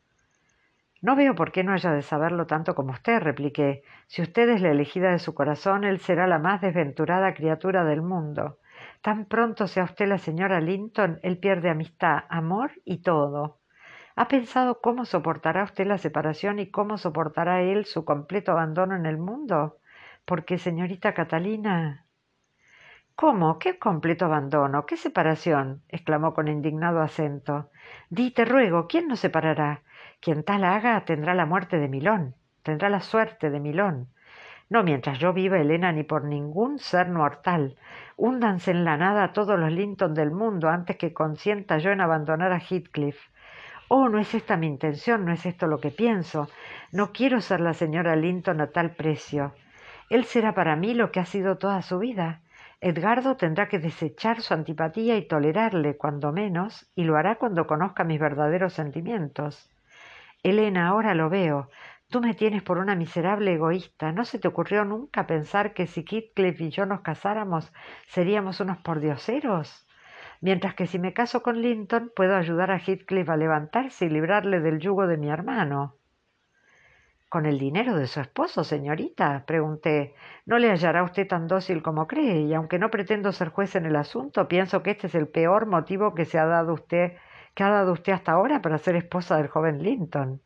No veo por qué no haya de saberlo tanto como usted, repliqué. Si usted es la elegida de su corazón, él será la más desventurada criatura del mundo. Tan pronto sea usted la señora Linton, él pierde amistad, amor y todo. ¿Ha pensado cómo soportará usted la separación y cómo soportará él su completo abandono en el mundo? Porque, señorita Catalina... ¿Cómo? ¿Qué completo abandono? ¿Qué separación? Exclamó con indignado acento. Di, te ruego, ¿quién nos separará? Quien tal haga tendrá la muerte de Milón, tendrá la suerte de Milón. No mientras yo viva, Elena, ni por ningún ser mortal. Húndanse en la nada todos los Linton del mundo antes que consienta yo en abandonar a Heathcliff. Oh, no es esta mi intención, no es esto lo que pienso. No quiero ser la señora Linton a tal precio. Él será para mí lo que ha sido toda su vida. Edgardo tendrá que desechar su antipatía y tolerarle, cuando menos, y lo hará cuando conozca mis verdaderos sentimientos. Elena, ahora lo veo. Tú me tienes por una miserable egoísta. ¿No se te ocurrió nunca pensar que si Heathcliff y yo nos casáramos seríamos unos pordioseros? Mientras que si me caso con Linton puedo ayudar a Heathcliff a levantarse y librarle del yugo de mi hermano. ¿Con el dinero de su esposo, señorita? Pregunté. No le hallará usted tan dócil como cree, y aunque no pretendo ser juez en el asunto, pienso que este es el peor motivo que ha dado usted hasta ahora para ser esposa del joven Linton.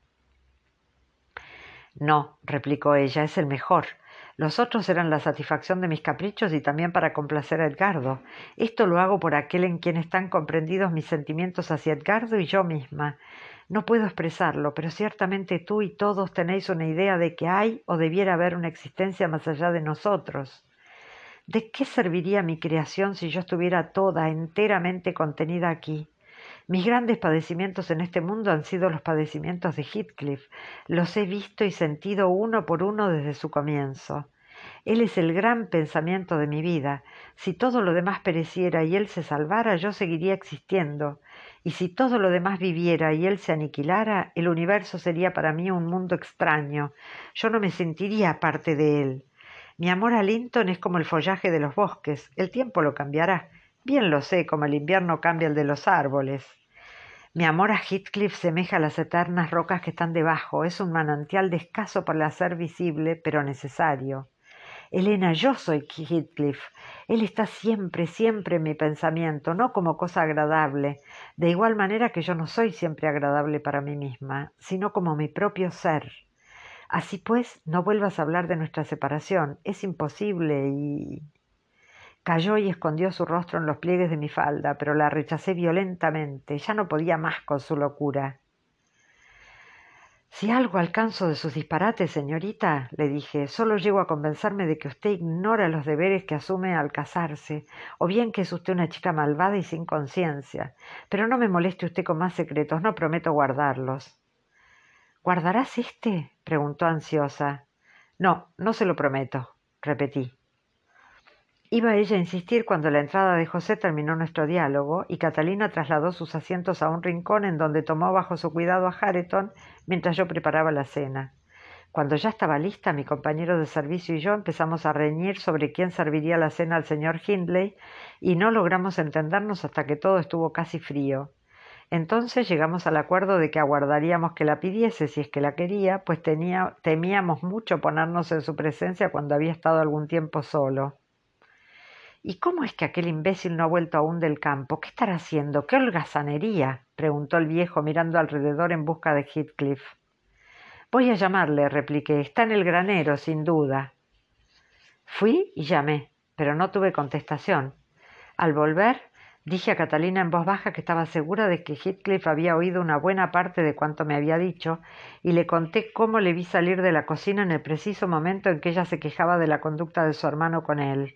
No, replicó ella, es el mejor. Los otros eran la satisfacción de mis caprichos y también para complacer a Edgardo. Esto lo hago por aquel en quien están comprendidos mis sentimientos hacia Edgardo y yo misma. No puedo expresarlo, pero ciertamente tú y todos tenéis una idea de que hay o debiera haber una existencia más allá de nosotros. ¿De qué serviría mi creación si yo estuviera toda, enteramente contenida aquí? Mis grandes padecimientos en este mundo han sido los padecimientos de Heathcliff. Los he visto y sentido uno por uno desde su comienzo. Él es el gran pensamiento de mi vida. Si todo lo demás pereciera y él se salvara, yo seguiría existiendo. y si todo lo demás viviera y él se aniquilara, el universo sería para mí un mundo extraño. Yo no me sentiría parte de él. Mi amor a Linton es como el follaje de los bosques. El tiempo lo cambiará. Bien lo sé, como el invierno cambia el de los árboles. Mi amor a Heathcliff semeja a las eternas rocas que están debajo. Es un manantial de escaso placer visible, pero necesario. Elena, yo soy Heathcliff. Él está siempre, siempre en mi pensamiento, no como cosa agradable, de igual manera que yo no soy siempre agradable para mí misma, sino como mi propio ser. Así pues, no vuelvas a hablar de nuestra separación. Es imposible y... Cayó y escondió su rostro en los pliegues de mi falda, pero la rechacé violentamente. Ya no podía más con su locura. Si algo alcanzo de sus disparates, señorita, le dije, solo llego a convencerme de que usted ignora los deberes que asume al casarse, o bien que es usted una chica malvada y sin conciencia. Pero no me moleste usted con más secretos, no prometo guardarlos. ¿Guardarás este? Preguntó ansiosa. No, no se lo prometo, repetí. Iba ella a insistir cuando la entrada de José terminó nuestro diálogo y Catalina trasladó sus asientos a un rincón en donde tomó bajo su cuidado a Hareton mientras yo preparaba la cena. Cuando ya estaba lista, mi compañero de servicio y yo empezamos a reñir sobre quién serviría la cena al señor Hindley y no logramos entendernos hasta que todo estuvo casi frío. Entonces llegamos al acuerdo de que aguardaríamos que la pidiese si es que la quería, pues temíamos mucho ponernos en su presencia cuando había estado algún tiempo solo. ¿Y cómo es que aquel imbécil no ha vuelto aún del campo? ¿Qué estará haciendo? ¿Qué holgazanería? Preguntó el viejo mirando alrededor en busca de Heathcliff. Voy a llamarle, repliqué. Está en el granero, sin duda. Fui y llamé, pero no tuve contestación. Al volver, dije a Catalina en voz baja que estaba segura de que Heathcliff había oído una buena parte de cuanto me había dicho, y le conté cómo le vi salir de la cocina en el preciso momento en que ella se quejaba de la conducta de su hermano con él.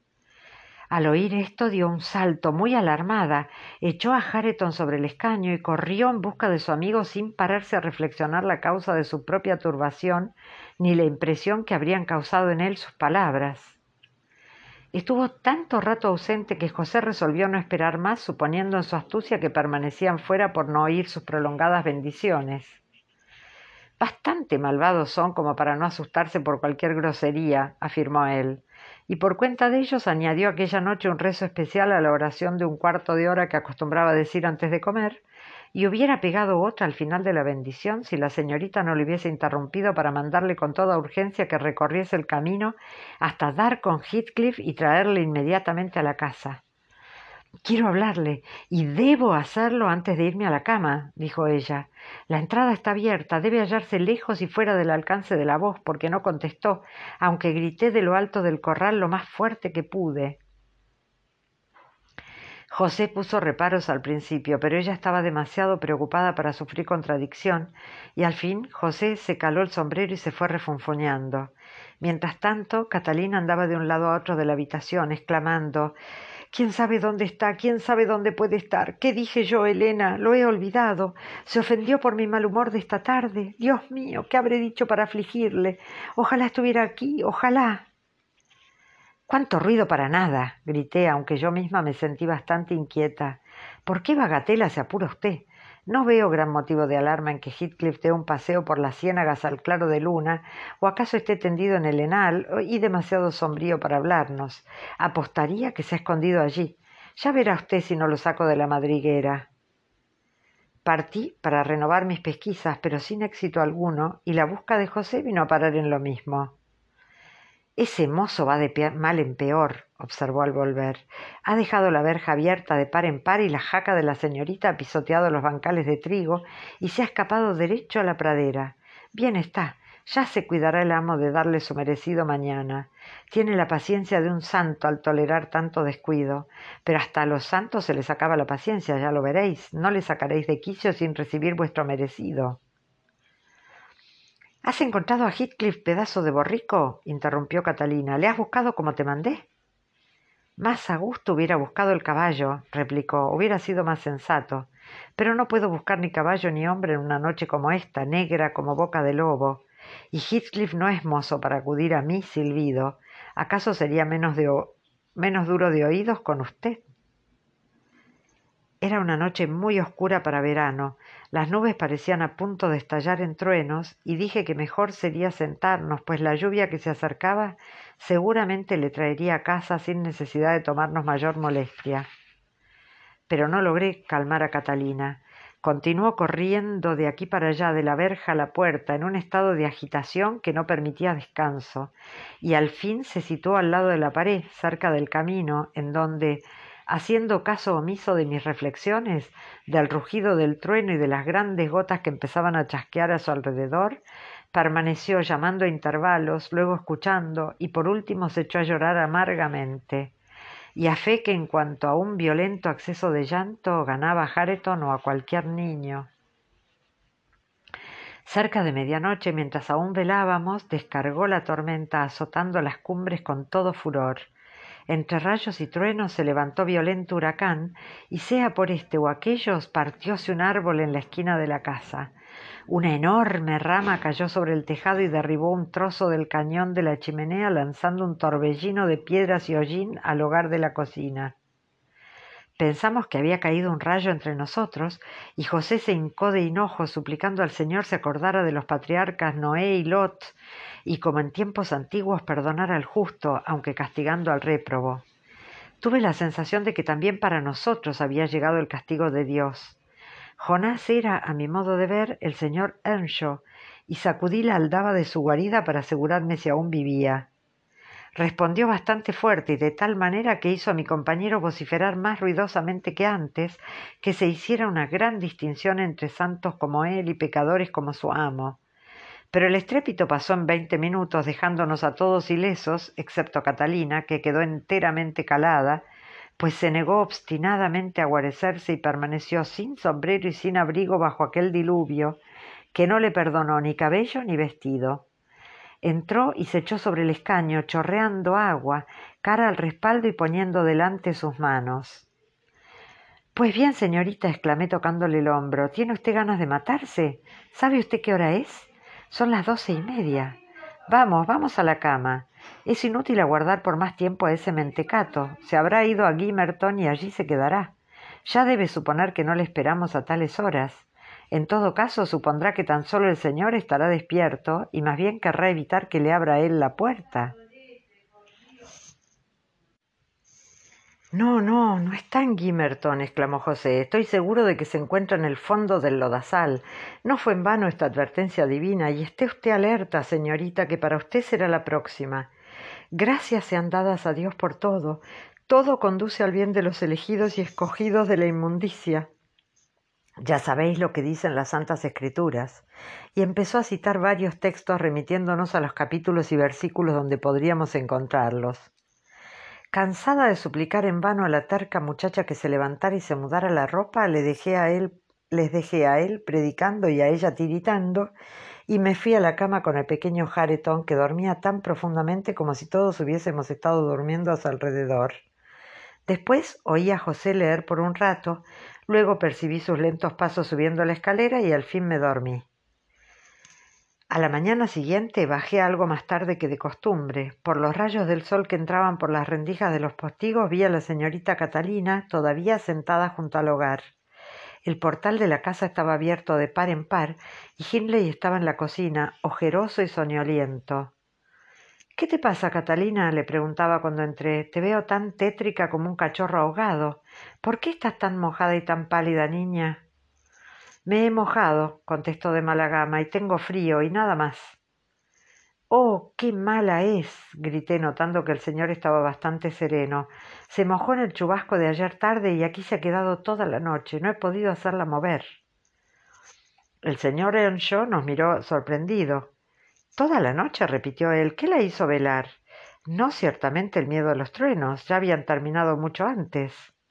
Al oír esto dio un salto, muy alarmada, echó a Hareton sobre el escaño y corrió en busca de su amigo sin pararse a reflexionar la causa de su propia turbación ni la impresión que habrían causado en él sus palabras. Estuvo tanto rato ausente que José resolvió no esperar más, suponiendo en su astucia que permanecían fuera por no oír sus prolongadas bendiciones. Bastante malvados son como para no asustarse por cualquier grosería, afirmó él, y por cuenta de ellos añadió aquella noche un rezo especial a la oración de un cuarto de hora que acostumbraba decir antes de comer, y hubiera pegado otra al final de la bendición si la señorita no le hubiese interrumpido para mandarle con toda urgencia que recorriese el camino hasta dar con Heathcliff y traerle inmediatamente a la casa. Quiero hablarle, y debo hacerlo antes de irme a la cama, dijo ella. La entrada está abierta, debe hallarse lejos y fuera del alcance de la voz, porque no contestó, aunque grité de lo alto del corral lo más fuerte que pude. José puso reparos al principio, pero ella estaba demasiado preocupada para sufrir contradicción, y al fin José se caló el sombrero y se fue refunfuñando. Mientras tanto, Catalina andaba de un lado a otro de la habitación, exclamando: ¿Quién sabe dónde está? ¿Quién sabe dónde puede estar? ¿Qué dije yo, Elena? Lo he olvidado. Se ofendió por mi mal humor de esta tarde. Dios mío, ¿qué habré dicho para afligirle? Ojalá estuviera aquí, ojalá. ¡Cuánto ruido para nada! Grité, aunque yo misma me sentí bastante inquieta. ¿Por qué bagatela se apura usted? No veo gran motivo de alarma en que Heathcliff dé un paseo por las ciénagas al claro de luna, o acaso esté tendido en el henal y demasiado sombrío para hablarnos. Apostaría que se ha escondido allí. Ya verá usted si no lo saco de la madriguera. Partí para renovar mis pesquisas, pero sin éxito alguno, y la busca de José vino a parar en lo mismo. Ese mozo va de mal en peor, observó al volver. Ha dejado la verja abierta de par en par y la jaca de la señorita ha pisoteado los bancales de trigo y se ha escapado derecho a la pradera. Bien está, ya se cuidará el amo de darle su merecido mañana. Tiene la paciencia de un santo al tolerar tanto descuido, pero hasta a los santos se les acaba la paciencia, ya lo veréis. No le sacaréis de quicio sin recibir vuestro merecido. ¿Has encontrado a Heathcliff, pedazo de borrico? Interrumpió Catalina. ¿Le has buscado como te mandé? Más a gusto hubiera buscado el caballo, replicó. Hubiera sido más sensato. Pero no puedo buscar ni caballo ni hombre en una noche como esta, negra como boca de lobo. Y Heathcliff no es mozo para acudir a mi silbido. ¿Acaso sería menos duro de oídos con usted? Era una noche muy oscura para verano. Las nubes parecían a punto de estallar en truenos y dije que mejor sería sentarnos, pues la lluvia que se acercaba seguramente le traería a casa sin necesidad de tomarnos mayor molestia. Pero no logré calmar a Catalina. Continuó corriendo de aquí para allá, de la verja a la puerta, en un estado de agitación que no permitía descanso, y al fin se situó al lado de la pared, cerca del camino, en donde, haciendo caso omiso de mis reflexiones, del rugido del trueno y de las grandes gotas que empezaban a chasquear a su alrededor, permaneció llamando a intervalos, luego escuchando, y por último se echó a llorar amargamente. Y a fe que en cuanto a un violento acceso de llanto ganaba a Hareton o a cualquier niño. Cerca de medianoche, mientras aún velábamos, descargó la tormenta azotando las cumbres con todo furor. Entre rayos y truenos se levantó violento huracán, y sea por este o aquellos partióse un árbol en la esquina de la casa. Una enorme rama cayó sobre el tejado y derribó un trozo del cañón de la chimenea, lanzando un torbellino de piedras y hollín al hogar de la cocina. Pensamos que había caído un rayo entre nosotros, y José se hincó de hinojo, suplicando al Señor se acordara de los patriarcas Noé y Lot, y como en tiempos antiguos perdonara al justo, aunque castigando al réprobo. Tuve la sensación de que también para nosotros había llegado el castigo de Dios. Jonás era, a mi modo de ver, el señor Earnshaw, y sacudí la aldaba de su guarida para asegurarme si aún vivía. Respondió bastante fuerte y de tal manera que hizo a mi compañero vociferar más ruidosamente que antes, que se hiciera una gran distinción entre santos como él y pecadores como su amo. Pero el estrépito pasó en 20 minutos, dejándonos a todos ilesos, excepto Catalina, que quedó enteramente calada, pues se negó obstinadamente a guarecerse y permaneció sin sombrero y sin abrigo bajo aquel diluvio, que no le perdonó ni cabello ni vestido. Entró y se echó sobre el escaño, chorreando agua, cara al respaldo y poniendo delante sus manos. «Pues bien, señorita», exclamé tocándole el hombro, «¿tiene usted ganas de matarse? ¿Sabe usted qué hora es? Son las 12:30. Vamos a la cama. Es inútil aguardar por más tiempo a ese mentecato. Se habrá ido a Gimmerton y allí se quedará. Ya debe suponer que no le esperamos a tales horas. En todo caso, supondrá que tan solo el señor estará despierto y más bien querrá evitar que le abra él la puerta». No está en Gimmerton», exclamó José. «Estoy seguro de que se encuentra en el fondo del lodazal. No fue en vano esta advertencia divina, y esté usted alerta, señorita, que para usted será la próxima. Gracias sean dadas a Dios por todo. Todo conduce al bien de los elegidos y escogidos de la inmundicia. Ya sabéis lo que dicen las Santas Escrituras». Y empezó a citar varios textos remitiéndonos a los capítulos y versículos donde podríamos encontrarlos. Cansada de suplicar en vano a la terca muchacha que se levantara y se mudara la ropa, les dejé a él predicando y a ella tiritando, y me fui a la cama con el pequeño Hareton, que dormía tan profundamente como si todos hubiésemos estado durmiendo a su alrededor. Después oí a José leer por un rato, luego percibí sus lentos pasos subiendo la escalera y al fin me dormí. A la mañana siguiente bajé algo más tarde que de costumbre. Por los rayos del sol que entraban por las rendijas de los postigos vi a la señorita Catalina todavía sentada junto al hogar. El portal de la casa estaba abierto de par en par y Hindley estaba en la cocina, ojeroso y soñoliento. «¿Qué te pasa, Catalina?», le preguntaba cuando entré. «Te veo tan tétrica como un cachorro ahogado. ¿Por qué estás tan mojada y tan pálida, niña?» «Me he mojado», contestó de mala gama, «y tengo frío y nada más». «Oh, qué mala es», grité notando que el señor estaba bastante sereno. «Se mojó en el chubasco de ayer tarde y aquí se ha quedado toda la noche. No he podido hacerla mover». El señor Earnshaw nos miró sorprendido. «¿Toda la noche?», repitió él. «¿Qué la hizo velar?» «No ciertamente el miedo a los truenos. Ya habían terminado mucho antes».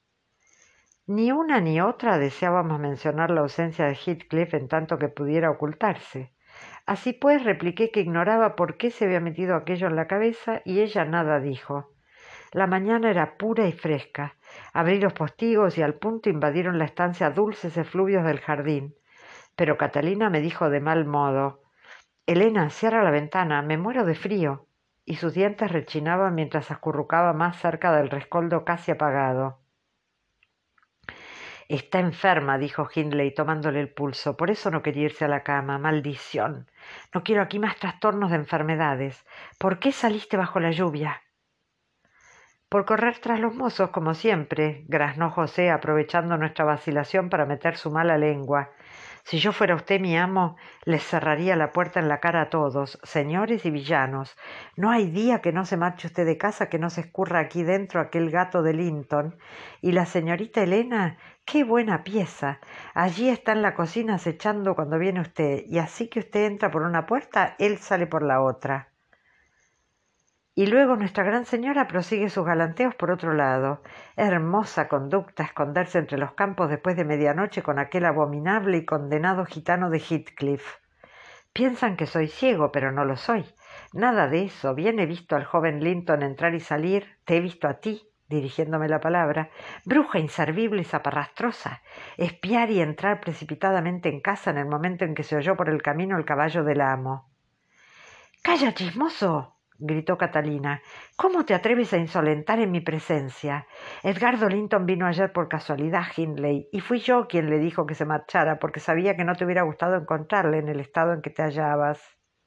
Ni una ni otra deseábamos mencionar la ausencia de Heathcliff en tanto que pudiera ocultarse. Así pues, repliqué que ignoraba por qué se había metido aquello en la cabeza y ella nada dijo. La mañana era pura y fresca. Abrí los postigos y al punto invadieron la estancia dulces efluvios del jardín. Pero Catalina me dijo de mal modo: «Elena, cierra la ventana, me muero de frío», y sus dientes rechinaban mientras se acurrucaba más cerca del rescoldo casi apagado. Está enferma, dijo Hindley tomándole el pulso. Por eso no quería irse a la cama. Maldición. No quiero aquí más trastornos de enfermedades. ¿Por qué saliste bajo la lluvia? Por correr tras los mozos, como siempre, graznó José, aprovechando nuestra vacilación para meter su mala lengua. Si yo fuera usted mi amo, les cerraría la puerta en la cara a todos, señores y villanos. No hay día que no se marche usted de casa que no se escurra aquí dentro aquel gato de Linton. Y la señorita Elena, qué buena pieza. Allí está en la cocina acechando cuando viene usted, y así que usted entra por una puerta, él sale por la otra. Y luego nuestra gran señora prosigue sus galanteos por otro lado. Hermosa conducta esconderse entre los campos después de medianoche con aquel abominable y condenado gitano de Heathcliff. Piensan que soy ciego, pero no lo soy. Nada de eso. Bien he visto al joven Linton entrar y salir. Te he visto a ti, dirigiéndome la palabra, bruja inservible y zaparrastrosa, espiar y entrar precipitadamente en casa en el momento en que se oyó por el camino el caballo del amo. —¡Calla, chismoso! —gritó Catalina. —¿Cómo te atreves a insolentar en mi presencia? Edgardo Linton vino ayer por casualidad, Hindley, y fui yo quien le dijo que se marchara, porque sabía que no te hubiera gustado encontrarle en el estado en que te hallabas.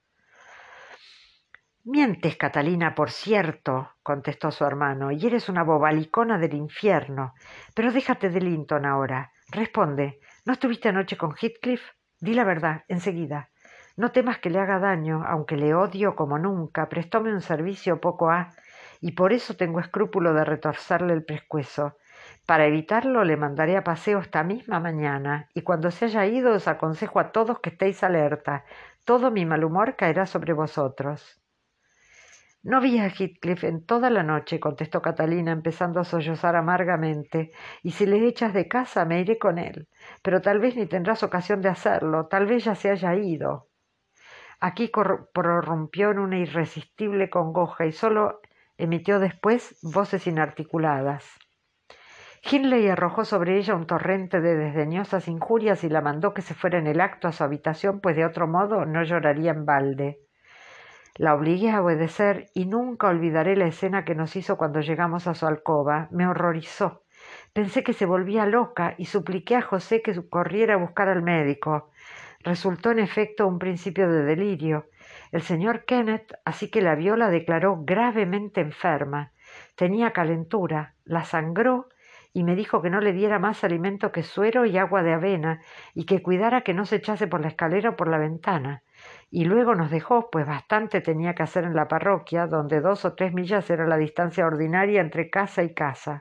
—Mientes, Catalina, por cierto —contestó su hermano—, y eres una bobalicona del infierno. Pero déjate de Linton ahora. Responde, ¿no estuviste anoche con Heathcliff? Di la verdad, enseguida. No temas que le haga daño, aunque le odio como nunca, prestóme un servicio poco ha, y por eso tengo escrúpulo de retorcerle el pescuezo. Para evitarlo le mandaré a paseo esta misma mañana, y cuando se haya ido os aconsejo a todos que estéis alerta. Todo mi mal humor caerá sobre vosotros. No vi a Heathcliff en toda la noche, contestó Catalina, empezando a sollozar amargamente, y si le echas de casa me iré con él, pero tal vez ni tendrás ocasión de hacerlo, tal vez ya se haya ido. Aquí prorrumpió en una irresistible congoja y solo emitió después voces inarticuladas. Hindley arrojó sobre ella un torrente de desdeñosas injurias y la mandó que se fuera en el acto a su habitación, pues de otro modo no lloraría en balde. La obligué a obedecer y nunca olvidaré la escena que nos hizo cuando llegamos a su alcoba. Me horrorizó. Pensé que se volvía loca y supliqué a José que corriera a buscar al médico. Resultó en efecto un principio de delirio. El señor Kenneth, así que la vio, la declaró gravemente enferma. Tenía calentura, la sangró y me dijo que no le diera más alimento que suero y agua de avena y que cuidara que no se echase por la escalera o por la ventana. Y luego nos dejó, pues bastante tenía que hacer en la parroquia, donde 2 o 3 millas era la distancia ordinaria entre casa y casa.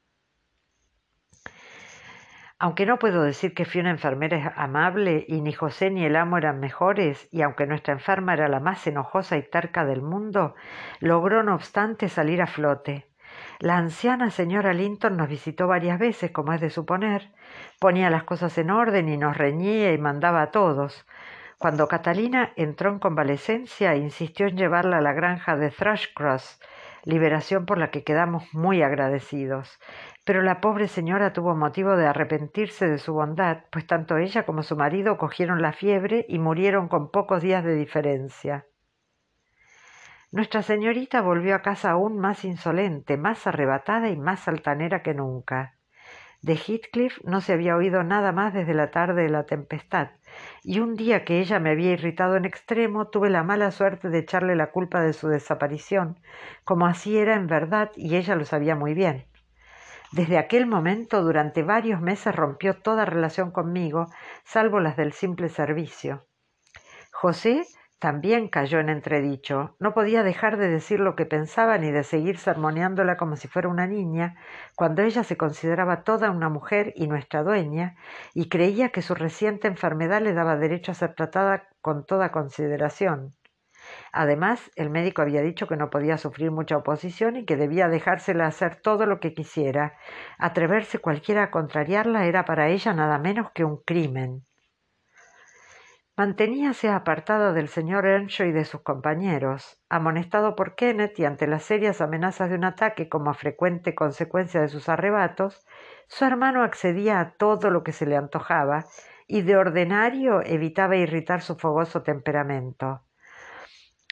Aunque no puedo decir que fui una enfermera amable y ni José ni el amo eran mejores, y aunque nuestra enferma era la más enojosa y terca del mundo, logró no obstante salir a flote. La anciana señora Linton nos visitó varias veces, como es de suponer, ponía las cosas en orden y nos reñía y mandaba a todos. Cuando Catalina entró en convalecencia, insistió en llevarla a la granja de Thrushcross, liberación por la que quedamos muy agradecidos. Pero la pobre señora tuvo motivo de arrepentirse de su bondad, pues tanto ella como su marido cogieron la fiebre y murieron con pocos días de diferencia. Nuestra señorita volvió a casa aún más insolente, más arrebatada y más altanera que nunca. De Heathcliff no se había oído nada más desde la tarde de la tempestad, y un día que ella me había irritado en extremo, tuve la mala suerte de echarle la culpa de su desaparición, como así era en verdad y ella lo sabía muy bien. Desde aquel momento, durante varios meses rompió toda relación conmigo, salvo las del simple servicio. José también cayó en entredicho. No podía dejar de decir lo que pensaba ni de seguir sermoneándola como si fuera una niña, cuando ella se consideraba toda una mujer y nuestra dueña, y creía que su reciente enfermedad le daba derecho a ser tratada con toda consideración. Además, el médico había dicho que no podía sufrir mucha oposición y que debía dejársela hacer todo lo que quisiera. Atreverse cualquiera a contrariarla era para ella nada menos que un crimen. Manteníase apartada del señor Earnshaw y de sus compañeros. Amonestado por Kenneth y ante las serias amenazas de un ataque como frecuente consecuencia de sus arrebatos, su hermano accedía a todo lo que se le antojaba y de ordinario evitaba irritar su fogoso temperamento.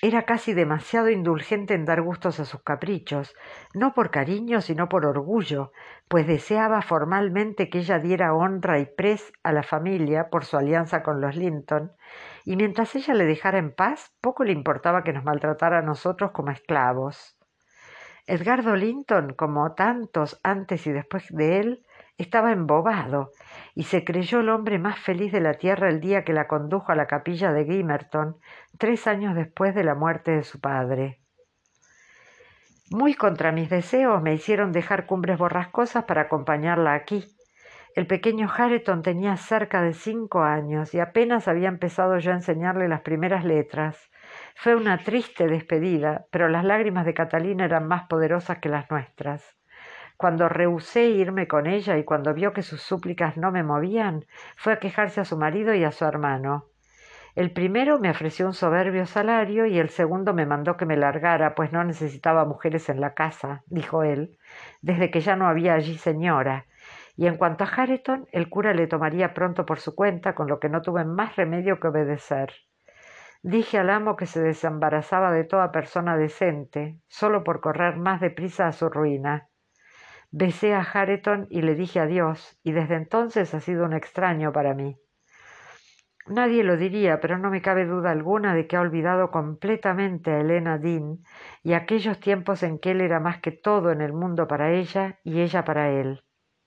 Era casi demasiado indulgente en dar gustos a sus caprichos, no por cariño, sino por orgullo, pues deseaba formalmente que ella diera honra y prez a la familia por su alianza con los Linton, y mientras ella le dejara en paz, poco le importaba que nos maltratara a nosotros como esclavos. Edgardo Linton, como tantos antes y después de él, estaba embobado, y se creyó el hombre más feliz de la tierra el día que la condujo a la capilla de Gimmerton, 3 años después de la muerte de su padre. Muy contra mis deseos me hicieron dejar Cumbres Borrascosas para acompañarla aquí. El pequeño Hareton tenía cerca de 5 años y apenas había empezado yo a enseñarle las primeras letras. Fue una triste despedida, pero las lágrimas de Catalina eran más poderosas que las nuestras. Cuando rehusé irme con ella y cuando vio que sus súplicas no me movían, fue a quejarse a su marido y a su hermano. El primero me ofreció un soberbio salario y el segundo me mandó que me largara, pues no necesitaba mujeres en la casa, dijo él, desde que ya no había allí señora. Y en cuanto a Hareton, el cura le tomaría pronto por su cuenta, con lo que no tuve más remedio que obedecer. Dije al amo que se desembarazaba de toda persona decente, solo por correr más deprisa a su ruina. Besé a Hareton y le dije adiós, y desde entonces ha sido un extraño para mí. Nadie lo diría, pero no me cabe duda alguna de que ha olvidado completamente a Helena Dean y aquellos tiempos en que él era más que todo en el mundo para ella y ella para él.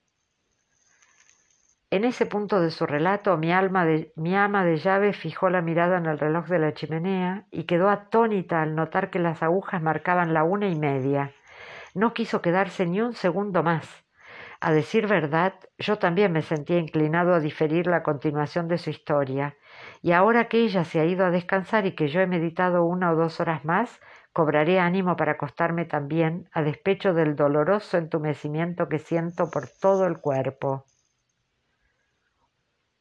En ese punto de su relato, mi ama de llave fijó la mirada en el reloj de la chimenea y quedó atónita al notar que las agujas marcaban la 1:30. No quiso quedarse ni un segundo más. A decir verdad, yo también me sentía inclinado a diferir la continuación de su historia, y ahora que ella se ha ido a descansar y que yo he meditado 1 o 2 horas más, cobraré ánimo para acostarme también, a despecho del doloroso entumecimiento que siento por todo el cuerpo.